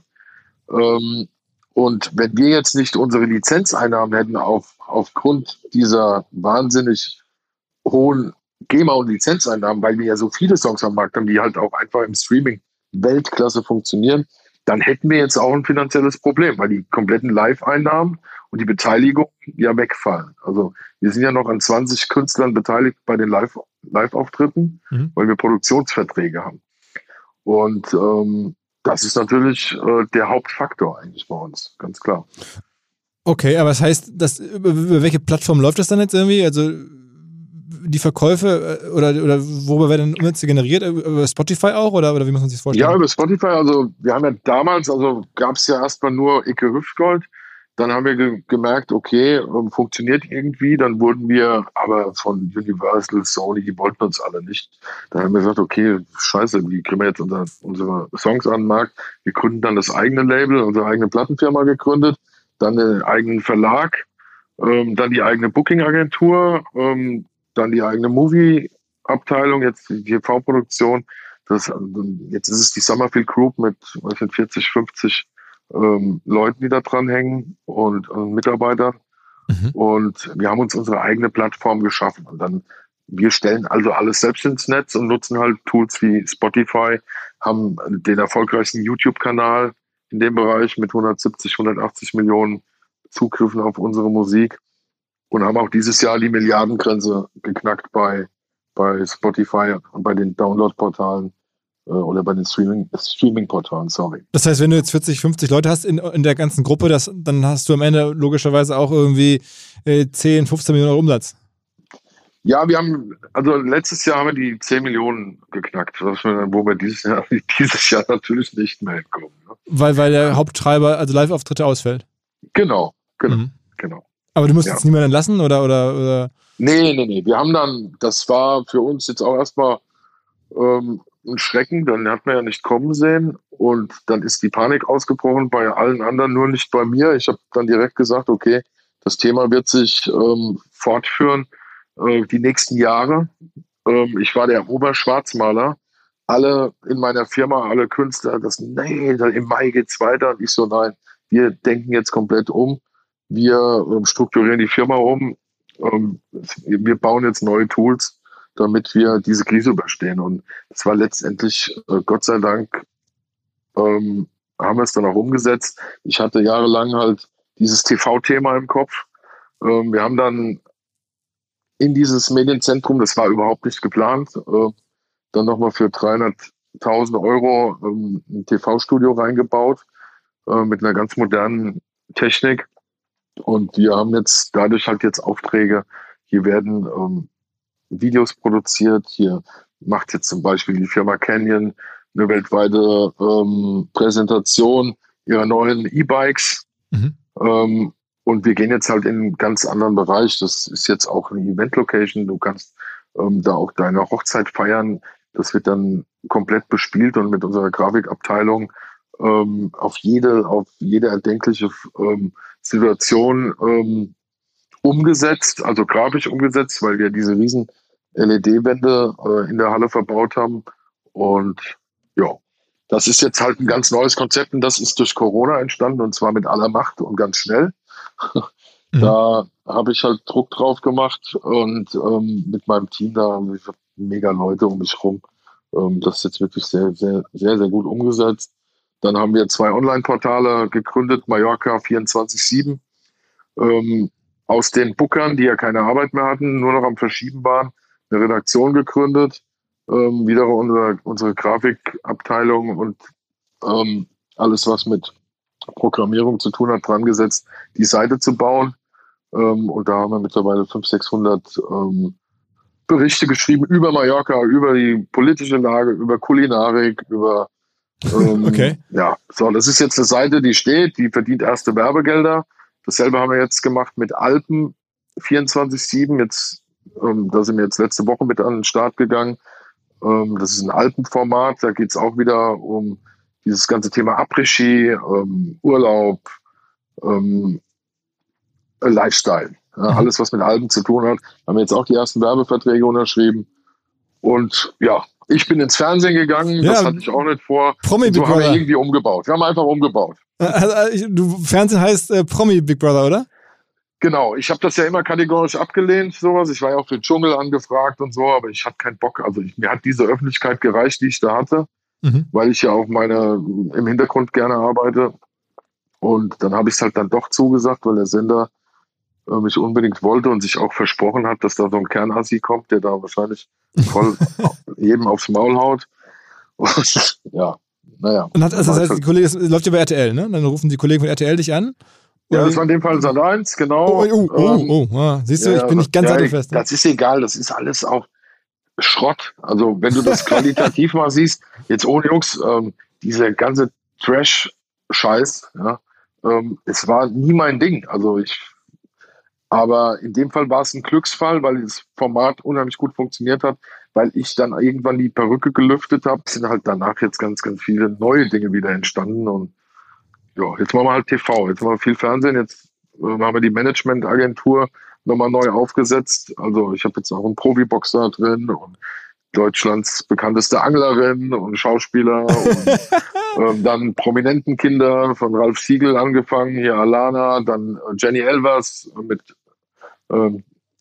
Und wenn wir jetzt nicht unsere Lizenzeinnahmen hätten aufgrund dieser wahnsinnig hohen GEMA- und Lizenzeinnahmen, weil wir ja so viele Songs am Markt haben, die halt auch einfach im Streaming Weltklasse funktionieren, dann hätten wir jetzt auch ein finanzielles Problem, weil die kompletten Live-Einnahmen und die Beteiligung ja wegfallen. Also wir sind ja noch an 20 Künstlern beteiligt bei den Live-Auftritten, weil wir Produktionsverträge haben. Und das ist natürlich der Hauptfaktor eigentlich bei uns, ganz klar. Okay, aber das heißt, über welche Plattform läuft das dann jetzt irgendwie? Also die Verkäufe oder worüber werden Umsätze generiert? Über Spotify auch oder wie muss man sich das vorstellen? Ja, über Spotify. Also wir haben ja damals, gab es ja erstmal nur Icke Hüftgold. Dann haben wir gemerkt, okay, funktioniert irgendwie. Dann wurden wir aber von Universal, Sony, die wollten uns alle nicht. Dann haben wir gesagt, okay, scheiße, wie kriegen wir jetzt unsere Songs an den Markt? Wir gründen dann das eigene Label, unsere eigene Plattenfirma gegründet, dann den eigenen Verlag, dann die eigene Booking-Agentur, dann die eigene Movie-Abteilung, jetzt die TV-Produktion. Jetzt ist es die Summerfield Group mit 40, 50 Leuten, die da dran hängen und Mitarbeitern. Und wir haben uns unsere eigene Plattform geschaffen. Und dann wir stellen also alles selbst ins Netz und nutzen halt Tools wie Spotify, haben den erfolgreichsten YouTube-Kanal in dem Bereich mit 170, 180 Millionen Zugriffen auf unsere Musik und haben auch dieses Jahr die Milliardengrenze geknackt bei Spotify und bei den Download-Portalen oder bei den Streaming-Portalen, sorry. Das heißt, wenn du jetzt 40, 50 Leute hast in der ganzen Gruppe, dann hast du am Ende logischerweise auch irgendwie 10, 15 Millionen Euro Umsatz. Ja, also letztes Jahr haben wir die 10 Millionen geknackt, wo wir dieses Jahr natürlich nicht mehr hinkommen. Ne? Weil der Haupttreiber, also Live-Auftritte ausfällt. Genau. Aber du musst jetzt niemanden entlassen oder? Nee. Wir haben das war für uns jetzt auch erstmal ein Schrecken, dann hat man ja nicht kommen sehen und dann ist die Panik ausgebrochen bei allen anderen, nur nicht bei mir. Ich habe dann direkt gesagt, okay, das Thema wird sich fortführen die nächsten Jahre. Ich war der Oberschwarzmaler. Alle in meiner Firma, alle Künstler, im Mai geht's weiter. Und ich so, nein, wir denken jetzt komplett um. Wir strukturieren die Firma um. Wir bauen jetzt neue Tools, damit wir diese Krise überstehen. Und es war letztendlich, Gott sei Dank, haben wir es dann auch umgesetzt. Ich hatte jahrelang halt dieses TV-Thema im Kopf. Wir haben dann in dieses Medienzentrum, das war überhaupt nicht geplant, dann nochmal für 300.000 Euro ein TV-Studio reingebaut mit einer ganz modernen Technik. Und wir haben jetzt dadurch halt jetzt Aufträge. Hier werden Videos produziert. Hier macht jetzt zum Beispiel die Firma Canyon eine weltweite Präsentation ihrer neuen E-Bikes. Und wir gehen jetzt halt in einen ganz anderen Bereich. Das ist jetzt auch eine Event-Location. Du kannst da auch deine Hochzeit feiern. Das wird dann komplett bespielt und mit unserer Grafikabteilung auf jede erdenkliche Situation umgesetzt, also grafisch umgesetzt, weil wir diese riesen LED-Wände in der Halle verbaut haben. Und ja, das ist jetzt halt ein ganz neues Konzept und das ist durch Corona entstanden und zwar mit aller Macht und ganz schnell. Da habe ich halt Druck drauf gemacht und mit meinem Team da mega Leute um mich rum. Das ist jetzt wirklich sehr, sehr, sehr, sehr gut umgesetzt. Dann haben wir 2 Online-Portale gegründet, Mallorca 24/7. Aus den Bookern, die ja keine Arbeit mehr hatten, nur noch am Verschieben waren, eine Redaktion gegründet. Wieder unsere Grafikabteilung und alles, was mit Programmierung zu tun hat, dran gesetzt, die Seite zu bauen. Und da haben wir mittlerweile 500, 600 Berichte geschrieben über Mallorca, über die politische Lage, über Kulinarik, über okay. Ja, so, das ist jetzt eine Seite, die steht, die verdient erste Werbegelder. Dasselbe haben wir jetzt gemacht mit Alpen 24/7. Jetzt, da sind wir jetzt letzte Woche mit an den Start gegangen. Das ist ein Alpenformat, da geht es auch wieder um dieses ganze Thema Après-Ski, Urlaub, Lifestyle. Ja, alles, was mit Alpen zu tun hat. Haben wir jetzt auch die ersten Werbeverträge unterschrieben. Und ja, ich bin ins Fernsehen gegangen, das hatte ich auch nicht vor. Promi Big Brother. Haben wir irgendwie umgebaut. Wir haben einfach umgebaut. Fernsehen heißt Promi Big Brother, oder? Genau, ich habe das ja immer kategorisch abgelehnt, sowas. Ich war ja auch für den Dschungel angefragt und so, aber ich hatte keinen Bock. Also mir hat diese Öffentlichkeit gereicht, die ich da hatte, weil ich ja auch im Hintergrund gerne arbeite. Und dann habe ich es halt dann doch zugesagt, weil der Sender mich unbedingt wollte und sich auch versprochen hat, dass da so ein Kernassi kommt, der da wahrscheinlich voll jedem aufs Maul haut. Und ja, naja. Und das heißt, die Kollegen, das läuft ja bei RTL, ne? Dann rufen die Kollegen von RTL dich an. Ja, das war in dem Fall Sat.1, genau. Siehst du, ich bin nicht ganz sattelfest. Das ist egal, das ist alles auch Schrott. Also wenn du das qualitativ mal siehst, jetzt ohne Jungs, diese ganze Trash-Scheiß, ja, es war nie mein Ding. Aber in dem Fall war es ein Glücksfall, weil das Format unheimlich gut funktioniert hat, weil ich dann irgendwann die Perücke gelüftet habe. Es sind halt danach jetzt ganz, ganz viele neue Dinge wieder entstanden und ja, jetzt machen wir halt TV, jetzt machen wir viel Fernsehen, jetzt haben wir die Managementagentur nochmal neu aufgesetzt. Also ich habe jetzt auch einen Profiboxer drin und Deutschlands bekannteste Anglerin und Schauspieler und dann prominenten Kinder von Ralf Siegel angefangen, hier Alana, dann Jenny Elvers mit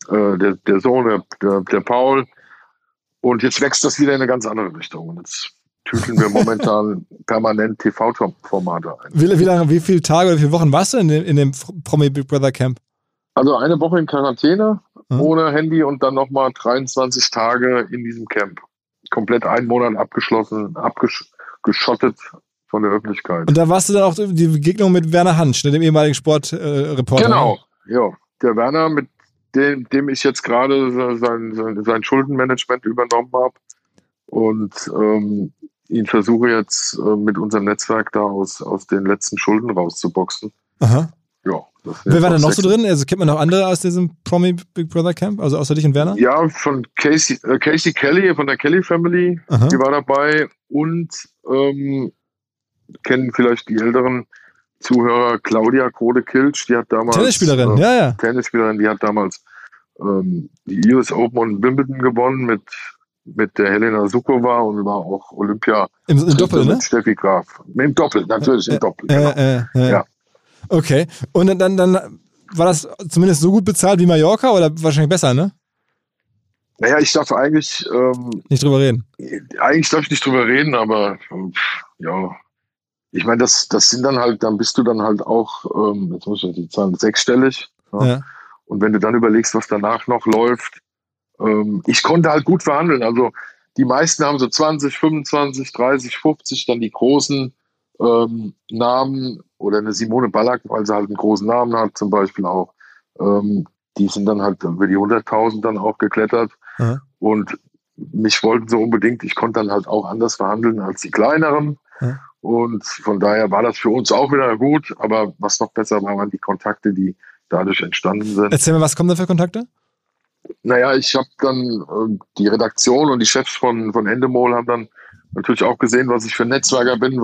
der Sohn, der Paul. Und jetzt wächst das wieder in eine ganz andere Richtung. Und jetzt tüten wir momentan permanent TV-Formate ein. Wie viele Tage oder wie viele Wochen warst du in dem Promi Big Brother Camp? Also eine Woche in Quarantäne, ohne Handy und dann nochmal 23 Tage in diesem Camp. Komplett einen Monat abgeschlossen, geschottet von der Öffentlichkeit. Und da warst du dann auch die Begegnung mit Werner Hansch, dem ehemaligen Sportreporter. Genau, ja. Der Werner, mit dem ich jetzt gerade sein Schuldenmanagement übernommen habe und ihn versuche jetzt mit unserem Netzwerk da aus den letzten Schulden rauszuboxen. Aha. Ja. Wer war da noch so drin? Also kennt man noch andere aus diesem Promi Big Brother Camp? Also außer dich und Werner? Ja, von Casey Kelly, von der Kelly Family, die war dabei und kennen vielleicht die älteren Zuhörer Claudia Krode-Kilsch, die hat damals Tennisspielerin, Tennisspielerin, die hat damals die US Open und Wimbledon gewonnen mit der Helena Suková und war auch Olympia im Doppel, ne? Mit Steffi Graf. Im Doppel, natürlich im Doppel. Genau. Ja. Okay. Und dann war das zumindest so gut bezahlt wie Mallorca oder wahrscheinlich besser, ne? Naja, ich darf eigentlich nicht drüber reden. Eigentlich darf ich nicht drüber reden, aber ja. Ich meine, das sind dann halt, dann bist du dann halt auch, jetzt muss ich die Zahlen, 6-stellig. Ja. Und wenn du dann überlegst, was danach noch läuft, ich konnte halt gut verhandeln. Also die meisten haben so 20, 25, 30, 50, dann die großen Namen oder eine Simone Ballack, weil sie halt einen großen Namen hat, zum Beispiel auch. Die sind dann halt über die 100.000 dann auch geklettert. Ja. Und mich wollten so unbedingt, ich konnte dann halt auch anders verhandeln als die kleineren. Ja. Und von daher war das für uns auch wieder gut. Aber was noch besser war, waren die Kontakte, die dadurch entstanden sind. Erzähl mir, was kommen da für Kontakte? Naja, ich habe dann die Redaktion und die Chefs von Endemol haben dann natürlich auch gesehen, was ich für ein Netzwerker bin,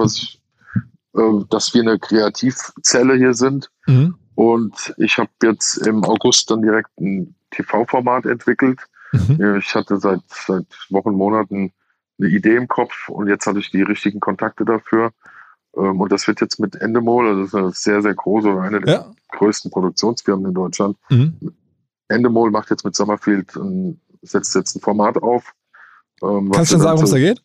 dass wir eine Kreativzelle hier sind. Mhm. Und ich habe jetzt im August dann direkt ein TV-Format entwickelt. Mhm. Ich hatte seit Wochen, Monaten eine Idee im Kopf und jetzt hatte ich die richtigen Kontakte dafür. Und das wird jetzt mit Endemol, also das ist eine sehr, sehr große, eine der größten Produktionsfirmen in Deutschland. Mhm. Endemol macht jetzt mit Summerfield setzt jetzt ein Format auf. Kannst du schon sagen, worum es da geht?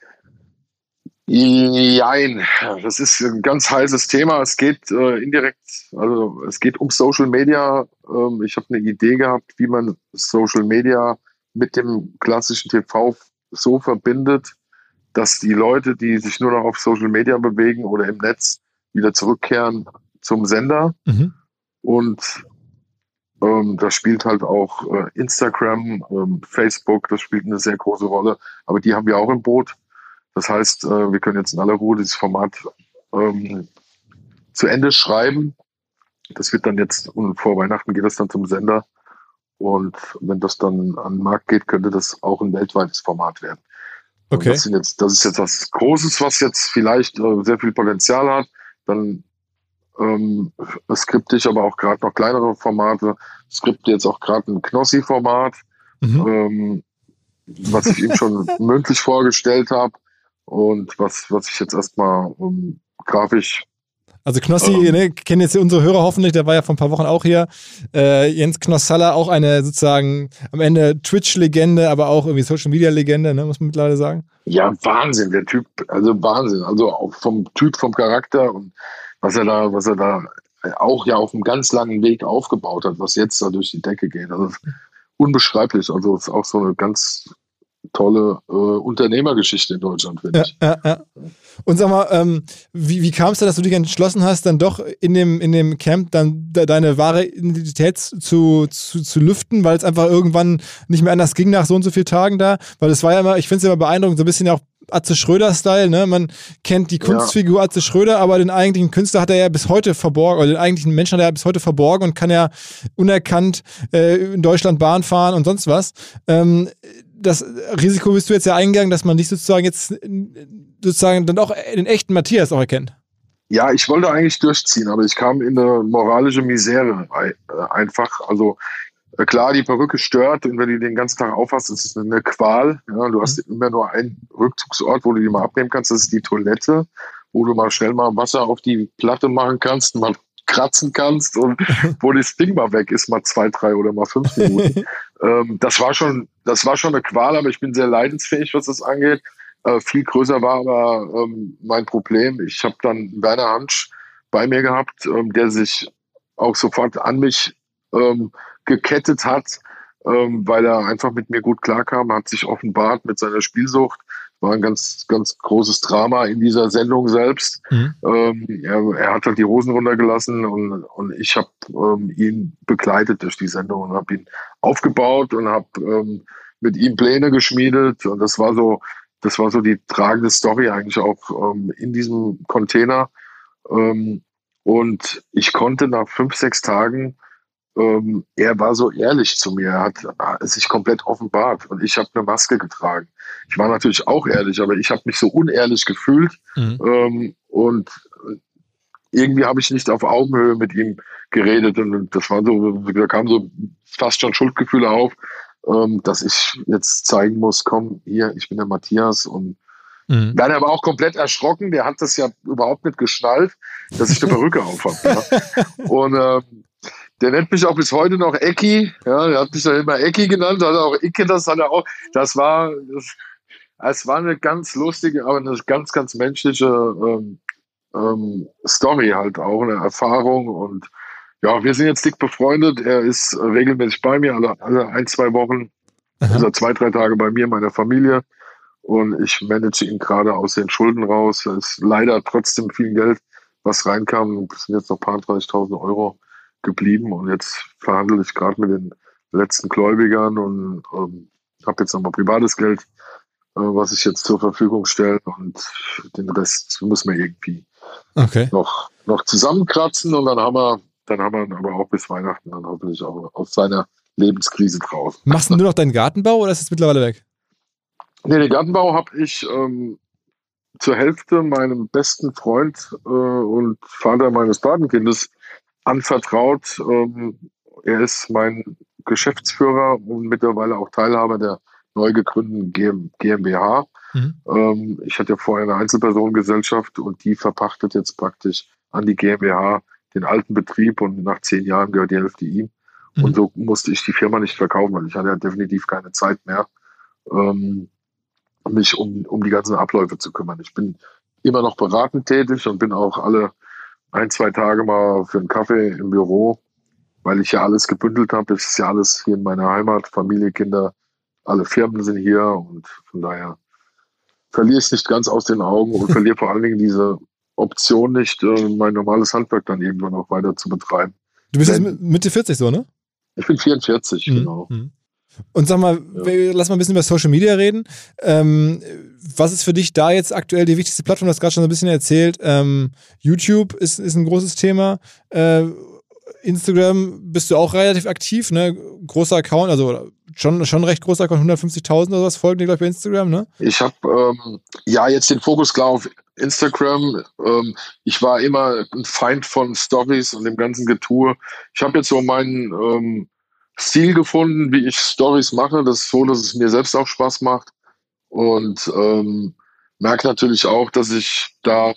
Nein, das ist ein ganz heißes Thema. Es geht indirekt, also es geht um Social Media. Ich habe eine Idee gehabt, wie man Social Media mit dem klassischen TV so verbindet, dass die Leute, die sich nur noch auf Social Media bewegen oder im Netz, wieder zurückkehren zum Sender. Mhm. Und da spielt halt auch Instagram, Facebook, das spielt eine sehr große Rolle. Aber die haben wir auch im Boot. Das heißt, wir können jetzt in aller Ruhe dieses Format zu Ende schreiben. Das wird dann jetzt, und vor Weihnachten geht das dann zum Sender. Und wenn das dann an den Markt geht, könnte das auch ein weltweites Format werden. Okay. Das ist jetzt was Großes, was jetzt vielleicht sehr viel Potenzial hat. Dann skripte ich aber auch gerade noch kleinere Formate. Skripte jetzt auch gerade ein Knossi-Format, was ich ihm schon mündlich vorgestellt habe und was ich jetzt erstmal grafisch. Also Knossi, kennen jetzt unsere Hörer hoffentlich, der war ja vor ein paar Wochen auch hier. Jens Knossalla, auch eine sozusagen am Ende Twitch-Legende, aber auch irgendwie Social-Media-Legende, ne, muss man mittlerweile sagen. Ja, Wahnsinn, der Typ, also Wahnsinn. Also auch vom Typ, vom Charakter und was er da auch ja auf einem ganz langen Weg aufgebaut hat, was jetzt da durch die Decke geht. Also unbeschreiblich. Also es ist auch so eine ganz tolle Unternehmergeschichte in Deutschland, finde ich. Ja. Und sag mal, wie kam es da, dass du dich entschlossen hast, dann doch in dem Camp dann deine wahre Identität zu lüften, weil es einfach irgendwann nicht mehr anders ging nach so und so vielen Tagen da? Weil es war ja immer, ich finde es ja immer beeindruckend, so ein bisschen ja auch Atze Schröder-Style, ne? Man kennt die Kunstfigur Atze Schröder, aber den eigentlichen Künstler hat er ja bis heute verborgen, oder den eigentlichen Menschen hat er ja bis heute verborgen und kann ja unerkannt in Deutschland Bahn fahren und sonst was. Das Risiko bist du jetzt ja eingegangen, dass man nicht sozusagen dann auch den echten Matthias auch erkennt. Ja, ich wollte eigentlich durchziehen, aber ich kam in eine moralische Misere einfach. Also klar, die Perücke stört und wenn du den ganzen Tag aufhast, ist es eine Qual. Ja, du hast immer nur einen Rückzugsort, wo du die mal abnehmen kannst, das ist die Toilette, wo du mal schnell mal Wasser auf die Platte machen kannst, mal kratzen kannst und wo das Ding mal weg ist, mal 2, 3 oder mal 5 Minuten. Das war schon eine Qual, aber ich bin sehr leidensfähig, was das angeht. Viel größer war aber mein Problem. Ich habe dann Werner Hansch bei mir gehabt, der sich auch sofort an mich gekettet hat, weil er einfach mit mir gut klarkam, hat sich offenbart mit seiner Spielsucht. War ein ganz, ganz großes Drama in dieser Sendung selbst. Er hat halt die Hosen runtergelassen und ich habe ihn begleitet durch die Sendung und habe ihn aufgebaut und habe mit ihm Pläne geschmiedet. Und das war so die tragende Story eigentlich auch in diesem Container. Und ich konnte nach 5, 6 Tagen, er war so ehrlich zu mir, er hat sich komplett offenbart und ich habe eine Maske getragen. Ich war natürlich auch ehrlich, aber ich habe mich so unehrlich gefühlt und irgendwie habe ich nicht auf Augenhöhe mit ihm geredet und das war so, da kamen so fast schon Schuldgefühle auf, dass ich jetzt zeigen muss, komm, hier, ich bin der Matthias und Werner war auch komplett erschrocken, der hat das ja überhaupt nicht geschnallt, dass ich eine Perücke auf habe. Ja. Und der nennt mich auch bis heute noch Ecki, ja, der hat mich dann immer Ecki genannt, hat auch Icke, es war eine ganz lustige, aber eine ganz, ganz menschliche Story halt auch, eine Erfahrung und ja, wir sind jetzt dick befreundet, er ist regelmäßig bei mir, alle 1, 2 Wochen, also 2, 3 Tage bei mir, meiner Familie und ich manage ihn gerade aus den Schulden raus, es ist leider trotzdem viel Geld, was reinkam, es sind jetzt noch ein paar 30.000 Euro geblieben und jetzt verhandle ich gerade mit den letzten Gläubigern und habe jetzt nochmal privates Geld, was ich jetzt zur Verfügung stelle und den Rest müssen wir irgendwie noch zusammenkratzen und dann haben wir aber auch bis Weihnachten dann hoffentlich auch aus seiner Lebenskrise drauf. Machst du nur noch deinen Gartenbau oder ist es mittlerweile weg? Nee, den Gartenbau habe ich zur Hälfte meinem besten Freund und Vater meines Patenkindes anvertraut. Er ist mein Geschäftsführer und mittlerweile auch Teilhaber der neu gegründeten GmbH. Ich hatte ja vorher eine Einzelpersonengesellschaft und die verpachtet jetzt praktisch an die GmbH den alten Betrieb und nach 10 Jahren gehört die Hälfte ihm. Und so musste ich die Firma nicht verkaufen, weil ich hatte ja definitiv keine Zeit mehr, mich um die ganzen Abläufe zu kümmern. Ich bin immer noch beratend tätig und bin auch alle 1, 2 Tage mal für einen Kaffee im Büro, weil ich ja alles gebündelt habe. Es ist ja alles hier in meiner Heimat, Familie, Kinder, alle Firmen sind hier und von daher verliere ich es nicht ganz aus den Augen und verliere vor allen Dingen diese Option nicht, mein normales Handwerk dann irgendwann auch weiter zu betreiben. Du bist jetzt Mitte 40 so, ne? Ich bin 44, genau. Und sag mal, lass mal ein bisschen über Social Media reden. Was ist für dich da jetzt aktuell die wichtigste Plattform? Du hast gerade schon so ein bisschen erzählt. YouTube ist ein großes Thema. Instagram bist du auch relativ aktiv, ne? Großer Account, also schon recht großer Account, 150.000 oder was folgen dir, glaube ich, bei Instagram, ne? Ich habe jetzt den Fokus klar auf Instagram. Ich war immer ein Feind von Stories und dem ganzen Getue. Ich habe jetzt so meinen Stil gefunden, wie ich Stories mache. Das ist so, dass es mir selbst auch Spaß macht. Und merke natürlich auch, dass ich da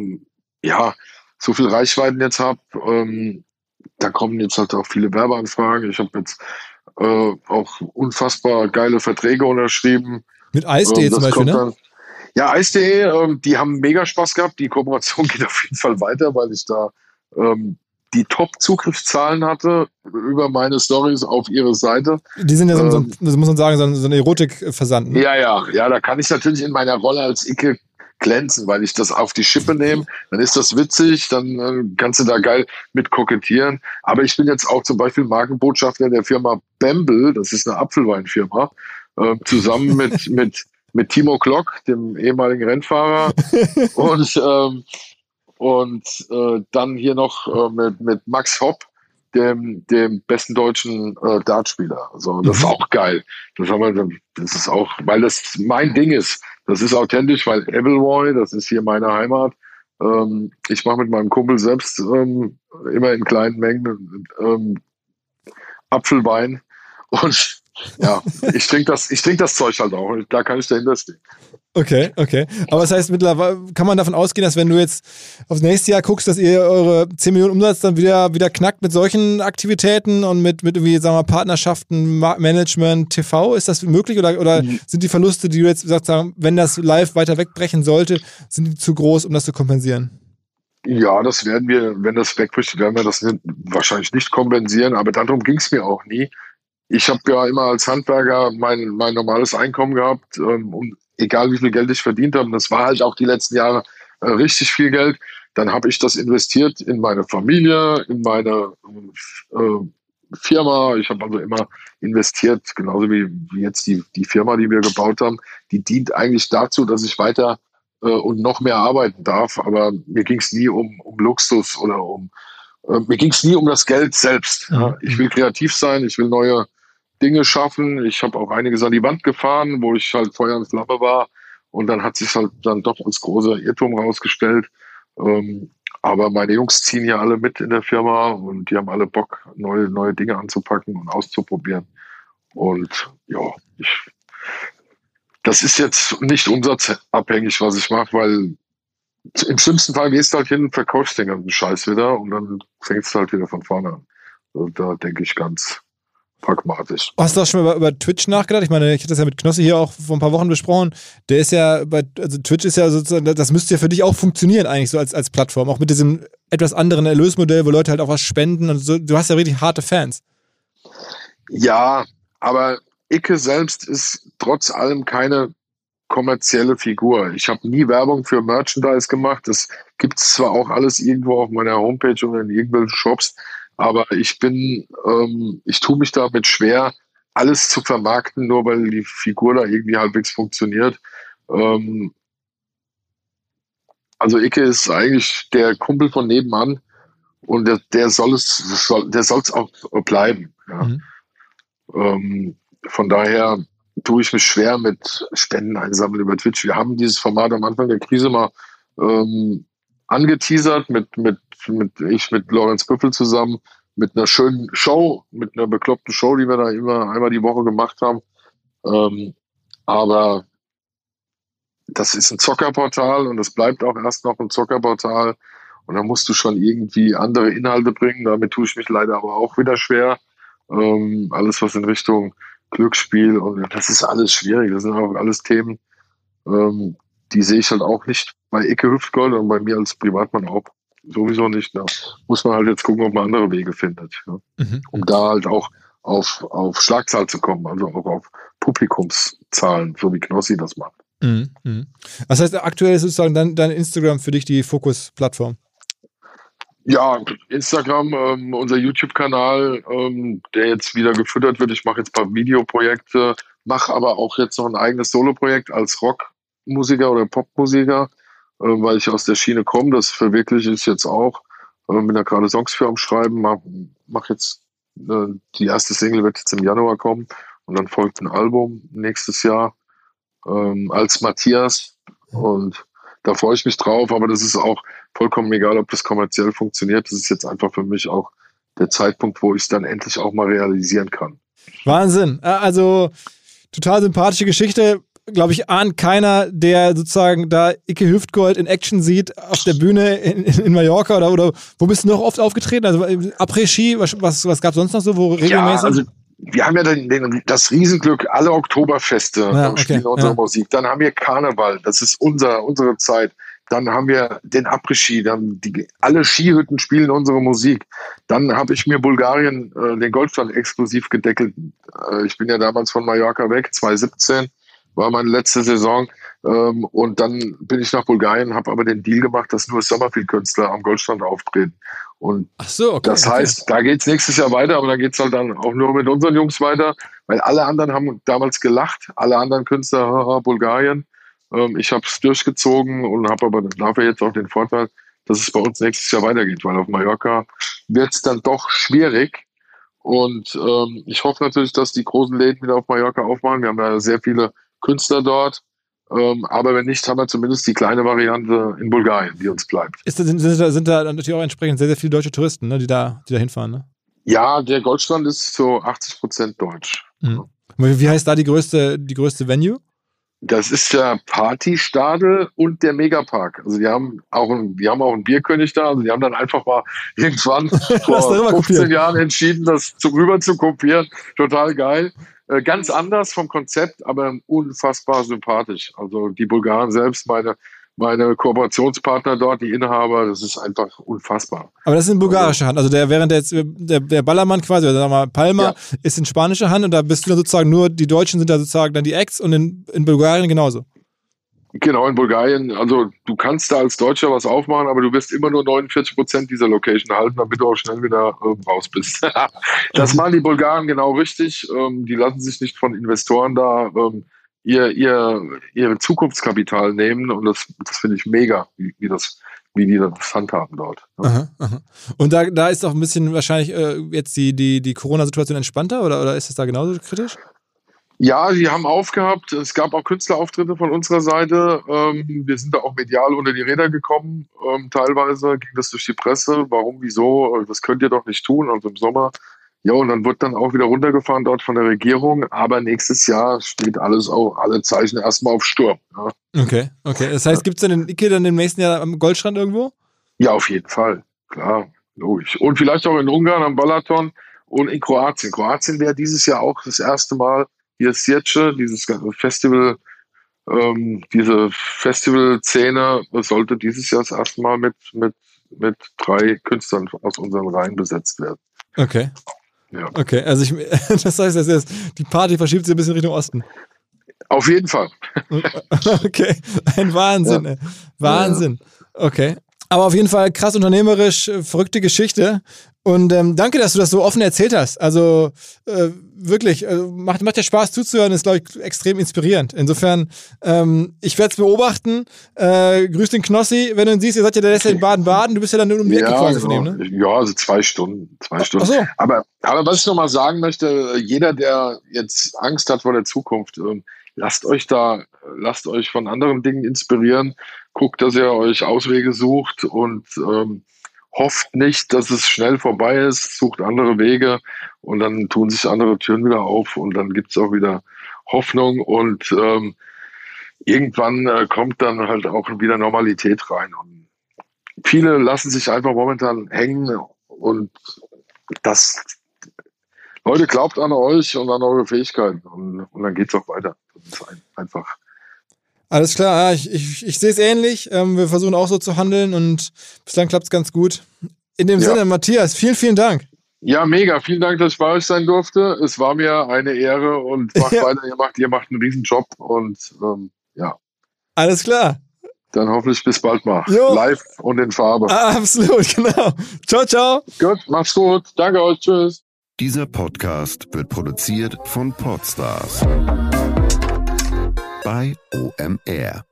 so viel Reichweiten jetzt habe. Da kommen jetzt halt auch viele Werbeanfragen. Ich habe jetzt auch unfassbar geile Verträge unterschrieben. Mit Eis.de zum Beispiel, ne? Ja, Eis.de, die haben mega Spaß gehabt. Die Kooperation geht auf jeden Fall weiter, weil ich da die Top-Zugriffszahlen hatte über meine Stories auf ihre Seite. Die sind ja das muss man sagen, so ein Erotikversand. Ne? Ja, da kann ich natürlich in meiner Rolle als Icke glänzen, weil ich das auf die Schippe nehme, dann ist das witzig, dann kannst du da geil mit kokettieren. Aber ich bin jetzt auch zum Beispiel Markenbotschafter der Firma Bamble, das ist eine Apfelweinfirma, zusammen mit Timo Glock, dem ehemaligen Rennfahrer und dann hier noch mit Max Hopp, dem besten deutschen Dartspieler. Also das ist auch geil. Das ist auch, weil das mein Ding ist. Das ist authentisch, weil Appleboy, das ist hier meine Heimat. Ich mache mit meinem Kumpel selbst immer in kleinen Mengen Apfelwein Und ja, ich trinke das Zeug halt auch. Da kann ich dahinter stehen. Okay. Aber das heißt, mittlerweile kann man davon ausgehen, dass wenn du jetzt aufs nächste Jahr guckst, dass ihr eure 10 Millionen Umsatz dann wieder knackt mit solchen Aktivitäten und mit irgendwie, sagen wir mal, Partnerschaften, Management, TV. Ist das möglich oder sind die Verluste, die du jetzt sagst, wenn das live weiter wegbrechen sollte, sind die zu groß, um das zu kompensieren? Ja, das werden wir, wenn das wegbricht, werden wir das wahrscheinlich nicht kompensieren, aber darum ging es mir auch nie. Ich habe ja immer als Handwerker mein normales Einkommen gehabt, und egal wie viel Geld ich verdient habe, das war halt auch die letzten Jahre richtig viel Geld, dann habe ich das investiert in meine Familie, in meine Firma. Ich habe also immer investiert, genauso wie jetzt die Firma, die wir gebaut haben, die dient eigentlich dazu, dass ich weiter und noch mehr arbeiten darf, aber mir ging es nie um Luxus oder mir ging es nie um das Geld selbst. Ja. Ich will kreativ sein, ich will neue Dinge schaffen. Ich habe auch einiges an die Wand gefahren, wo ich halt Feuer und Flamme war, und dann hat sich halt dann doch als großer Irrtum rausgestellt. Aber meine Jungs ziehen ja alle mit in der Firma und die haben alle Bock, neue Dinge anzupacken und auszuprobieren. Und ja, das ist jetzt nicht umsatzabhängig, was ich mache, weil im schlimmsten Fall gehst du halt hin und verkaufst den ganzen Scheiß wieder und dann fängst du halt wieder von vorne an. Also da denke ich ganz pragmatisch. Hast du auch schon mal über Twitch nachgedacht? Ich meine, ich hatte das ja mit Knossi hier auch vor ein paar Wochen besprochen. Der ist ja, also Twitch ist ja sozusagen, das müsste ja für dich auch funktionieren eigentlich so als Plattform, auch mit diesem etwas anderen Erlösmodell, wo Leute halt auch was spenden und so. Du hast ja richtig harte Fans. Ja, aber Icke selbst ist trotz allem keine kommerzielle Figur. Ich habe nie Werbung für Merchandise gemacht. Das gibt es zwar auch alles irgendwo auf meiner Homepage oder in irgendwelchen Shops, aber ich tue mich damit schwer, alles zu vermarkten, nur weil die Figur da irgendwie halbwegs funktioniert. Also Icke ist eigentlich der Kumpel von nebenan und der soll es auch bleiben. Ja. Von daher tue ich mich schwer mit Spenden einsammeln über Twitch. Wir haben dieses Format am Anfang der Krise mal angeteasert mit Lorenz Büffel zusammen, mit einer schönen Show, mit einer bekloppten Show, die wir da immer einmal die Woche gemacht haben. Aber das ist ein Zockerportal und es bleibt auch erst noch ein Zockerportal. Und da musst du schon irgendwie andere Inhalte bringen. Damit tue ich mich leider aber auch wieder schwer. Alles, was in Richtung Glücksspiel, und das ist alles schwierig. Das sind auch alles Themen, die sehe ich halt auch nicht bei Icke Hüftgold und bei mir als Privatmann auch sowieso nicht. Da muss man halt jetzt gucken, ob man andere Wege findet, ja. Um da halt auch auf Schlagzahl zu kommen, also auch auf Publikumszahlen, so wie Knossi das macht. Das heißt, aktuell ist sozusagen dein Instagram für dich die Fokus-Plattform? Ja, Instagram, unser YouTube-Kanal, der jetzt wieder gefüttert wird. Ich mache jetzt ein paar Videoprojekte, mache aber auch jetzt noch ein eigenes Soloprojekt als Rockmusiker oder Popmusiker, weil ich aus der Schiene komme. Das verwirkliche ich jetzt auch. Bin da gerade Songs für am Schreiben, mach jetzt die erste Single wird jetzt im Januar kommen und dann folgt ein Album nächstes Jahr als Matthias, und da freue ich mich drauf, aber das ist auch vollkommen egal, ob das kommerziell funktioniert. Das ist jetzt einfach für mich auch der Zeitpunkt, wo ich es dann endlich auch mal realisieren kann. Wahnsinn. Also total sympathische Geschichte. Glaube ich, ahnt keiner, der sozusagen da Icke Hüftgold in Action sieht auf der Bühne in Mallorca oder wo bist du noch oft aufgetreten? Also Après-Ski, was gab es sonst noch so, wo regelmäßig? Ja, also wir haben ja das Riesenglück, alle Oktoberfeste spielen unsere Musik. Dann haben wir Karneval, das ist unsere Zeit. Dann haben wir den Après-Ski, alle Skihütten spielen unsere Musik. Dann habe ich mir Bulgarien den Goldstand exklusiv gedeckelt. Ich bin ja damals von Mallorca weg, 2017 war meine letzte Saison. Und dann bin ich nach Bulgarien, habe aber den Deal gemacht, dass nur Summerfield-Künstler am Goldstand auftreten. Und das heißt, da geht's nächstes Jahr weiter, aber da geht's halt dann auch nur mit unseren Jungs weiter, weil alle anderen haben damals gelacht, alle anderen Künstler, Bulgarien. Ich habe es durchgezogen und habe aber dafür jetzt auch den Vorteil, dass es bei uns nächstes Jahr weitergeht, weil auf Mallorca wird es dann doch schwierig. Und ich hoffe natürlich, dass die großen Läden wieder auf Mallorca aufmachen. Wir haben ja sehr viele Künstler dort. Aber wenn nicht, haben wir zumindest die kleine Variante in Bulgarien, die uns bleibt. Sind da natürlich auch entsprechend sehr, sehr viele deutsche Touristen, ne, die da hinfahren, ne? Ja, der Goldstrand ist so 80% deutsch. Mhm. Wie heißt da die größte Venue? Das ist der Partystadel und der Megapark. Also die haben auch einen Bierkönig da. Also die haben dann einfach mal irgendwann vor 15 Jahren entschieden, das rüber zu kopieren. Total geil. Ganz anders vom Konzept, aber unfassbar sympathisch. Also die Bulgaren selbst, meine Kooperationspartner dort, die Inhaber, das ist einfach unfassbar. Aber das ist in bulgarischer Hand. Also während der Ballermann quasi, oder sagen wir mal Palma, ist in spanischer Hand und da bist du dann sozusagen nur, die Deutschen sind da sozusagen dann die Acts und in Bulgarien genauso. Genau, in Bulgarien, also du kannst da als Deutscher was aufmachen, aber du wirst immer nur 49% dieser Location halten, damit du auch schnell wieder raus bist. Das machen die Bulgaren genau richtig. Die lassen sich nicht von Investoren da ihr Zukunftskapital nehmen und das finde ich mega, wie die das handhaben dort. Aha, aha. Und da ist auch ein bisschen wahrscheinlich jetzt die Corona-Situation entspannter oder ist es da genauso kritisch? Ja, die haben aufgehabt. Es gab auch Künstlerauftritte von unserer Seite. Wir sind da auch medial unter die Räder gekommen. Teilweise ging das durch die Presse. Warum, wieso? Das könnt ihr doch nicht tun, also im Sommer. Ja, und dann wird dann auch wieder runtergefahren dort von der Regierung. Aber nächstes Jahr steht alle Zeichen erstmal auf Sturm. Ja. Okay. Das heißt, gibt es dann den Icke dann im nächsten Jahr am Goldstrand irgendwo? Ja, auf jeden Fall. Klar, logisch. Und vielleicht auch in Ungarn am Balaton und in Kroatien. Kroatien wäre dieses Jahr auch das erste Mal hier Sirce, dieses Festival, diese Festivalszene sollte dieses Jahr das erste Mal mit 3 Künstlern aus unseren Reihen besetzt werden. Okay. Ja. Okay, also das heißt, die Party verschiebt sich ein bisschen Richtung Osten. Auf jeden Fall. Okay, ein Wahnsinn. Ja. Wahnsinn. Okay. Aber auf jeden Fall krass unternehmerisch, verrückte Geschichte. Und danke, dass du das so offen erzählt hast. Also wirklich, macht ja Spaß zuzuhören, ist, glaube ich, extrem inspirierend. Insofern, ich werde es beobachten. Grüß den Knossi, wenn du ihn siehst, ihr seid ja der letzte in Baden-Baden, du bist ja dann nur um die Ecke quasi von ihm, ne? Ja, also 2 Stunden. Ach so. Aber was ich nochmal sagen möchte, jeder, der jetzt Angst hat vor der Zukunft, lasst euch von anderen Dingen inspirieren, guckt, dass ihr euch Auswege sucht und hofft nicht, dass es schnell vorbei ist, sucht andere Wege und dann tun sich andere Türen wieder auf und dann gibt es auch wieder Hoffnung und irgendwann kommt dann halt auch wieder Normalität rein. Und viele lassen sich einfach momentan hängen und Leute, glaubt an euch und an eure Fähigkeiten und dann geht's auch weiter. Das ist einfach. Alles klar, ich sehe es ähnlich. Wir versuchen auch so zu handeln und bislang klappt es ganz gut. In dem Sinne, Matthias, vielen, vielen Dank. Ja, mega. Vielen Dank, dass ich bei euch sein durfte. Es war mir eine Ehre und macht weiter. Ihr macht einen riesen Job und ja. Alles klar. Dann hoffentlich bis bald mal. Jo. Live und in Farbe. Absolut, genau. Ciao, ciao. Gut, macht's gut. Danke euch. Tschüss. Dieser Podcast wird produziert von Podstars bei OMR.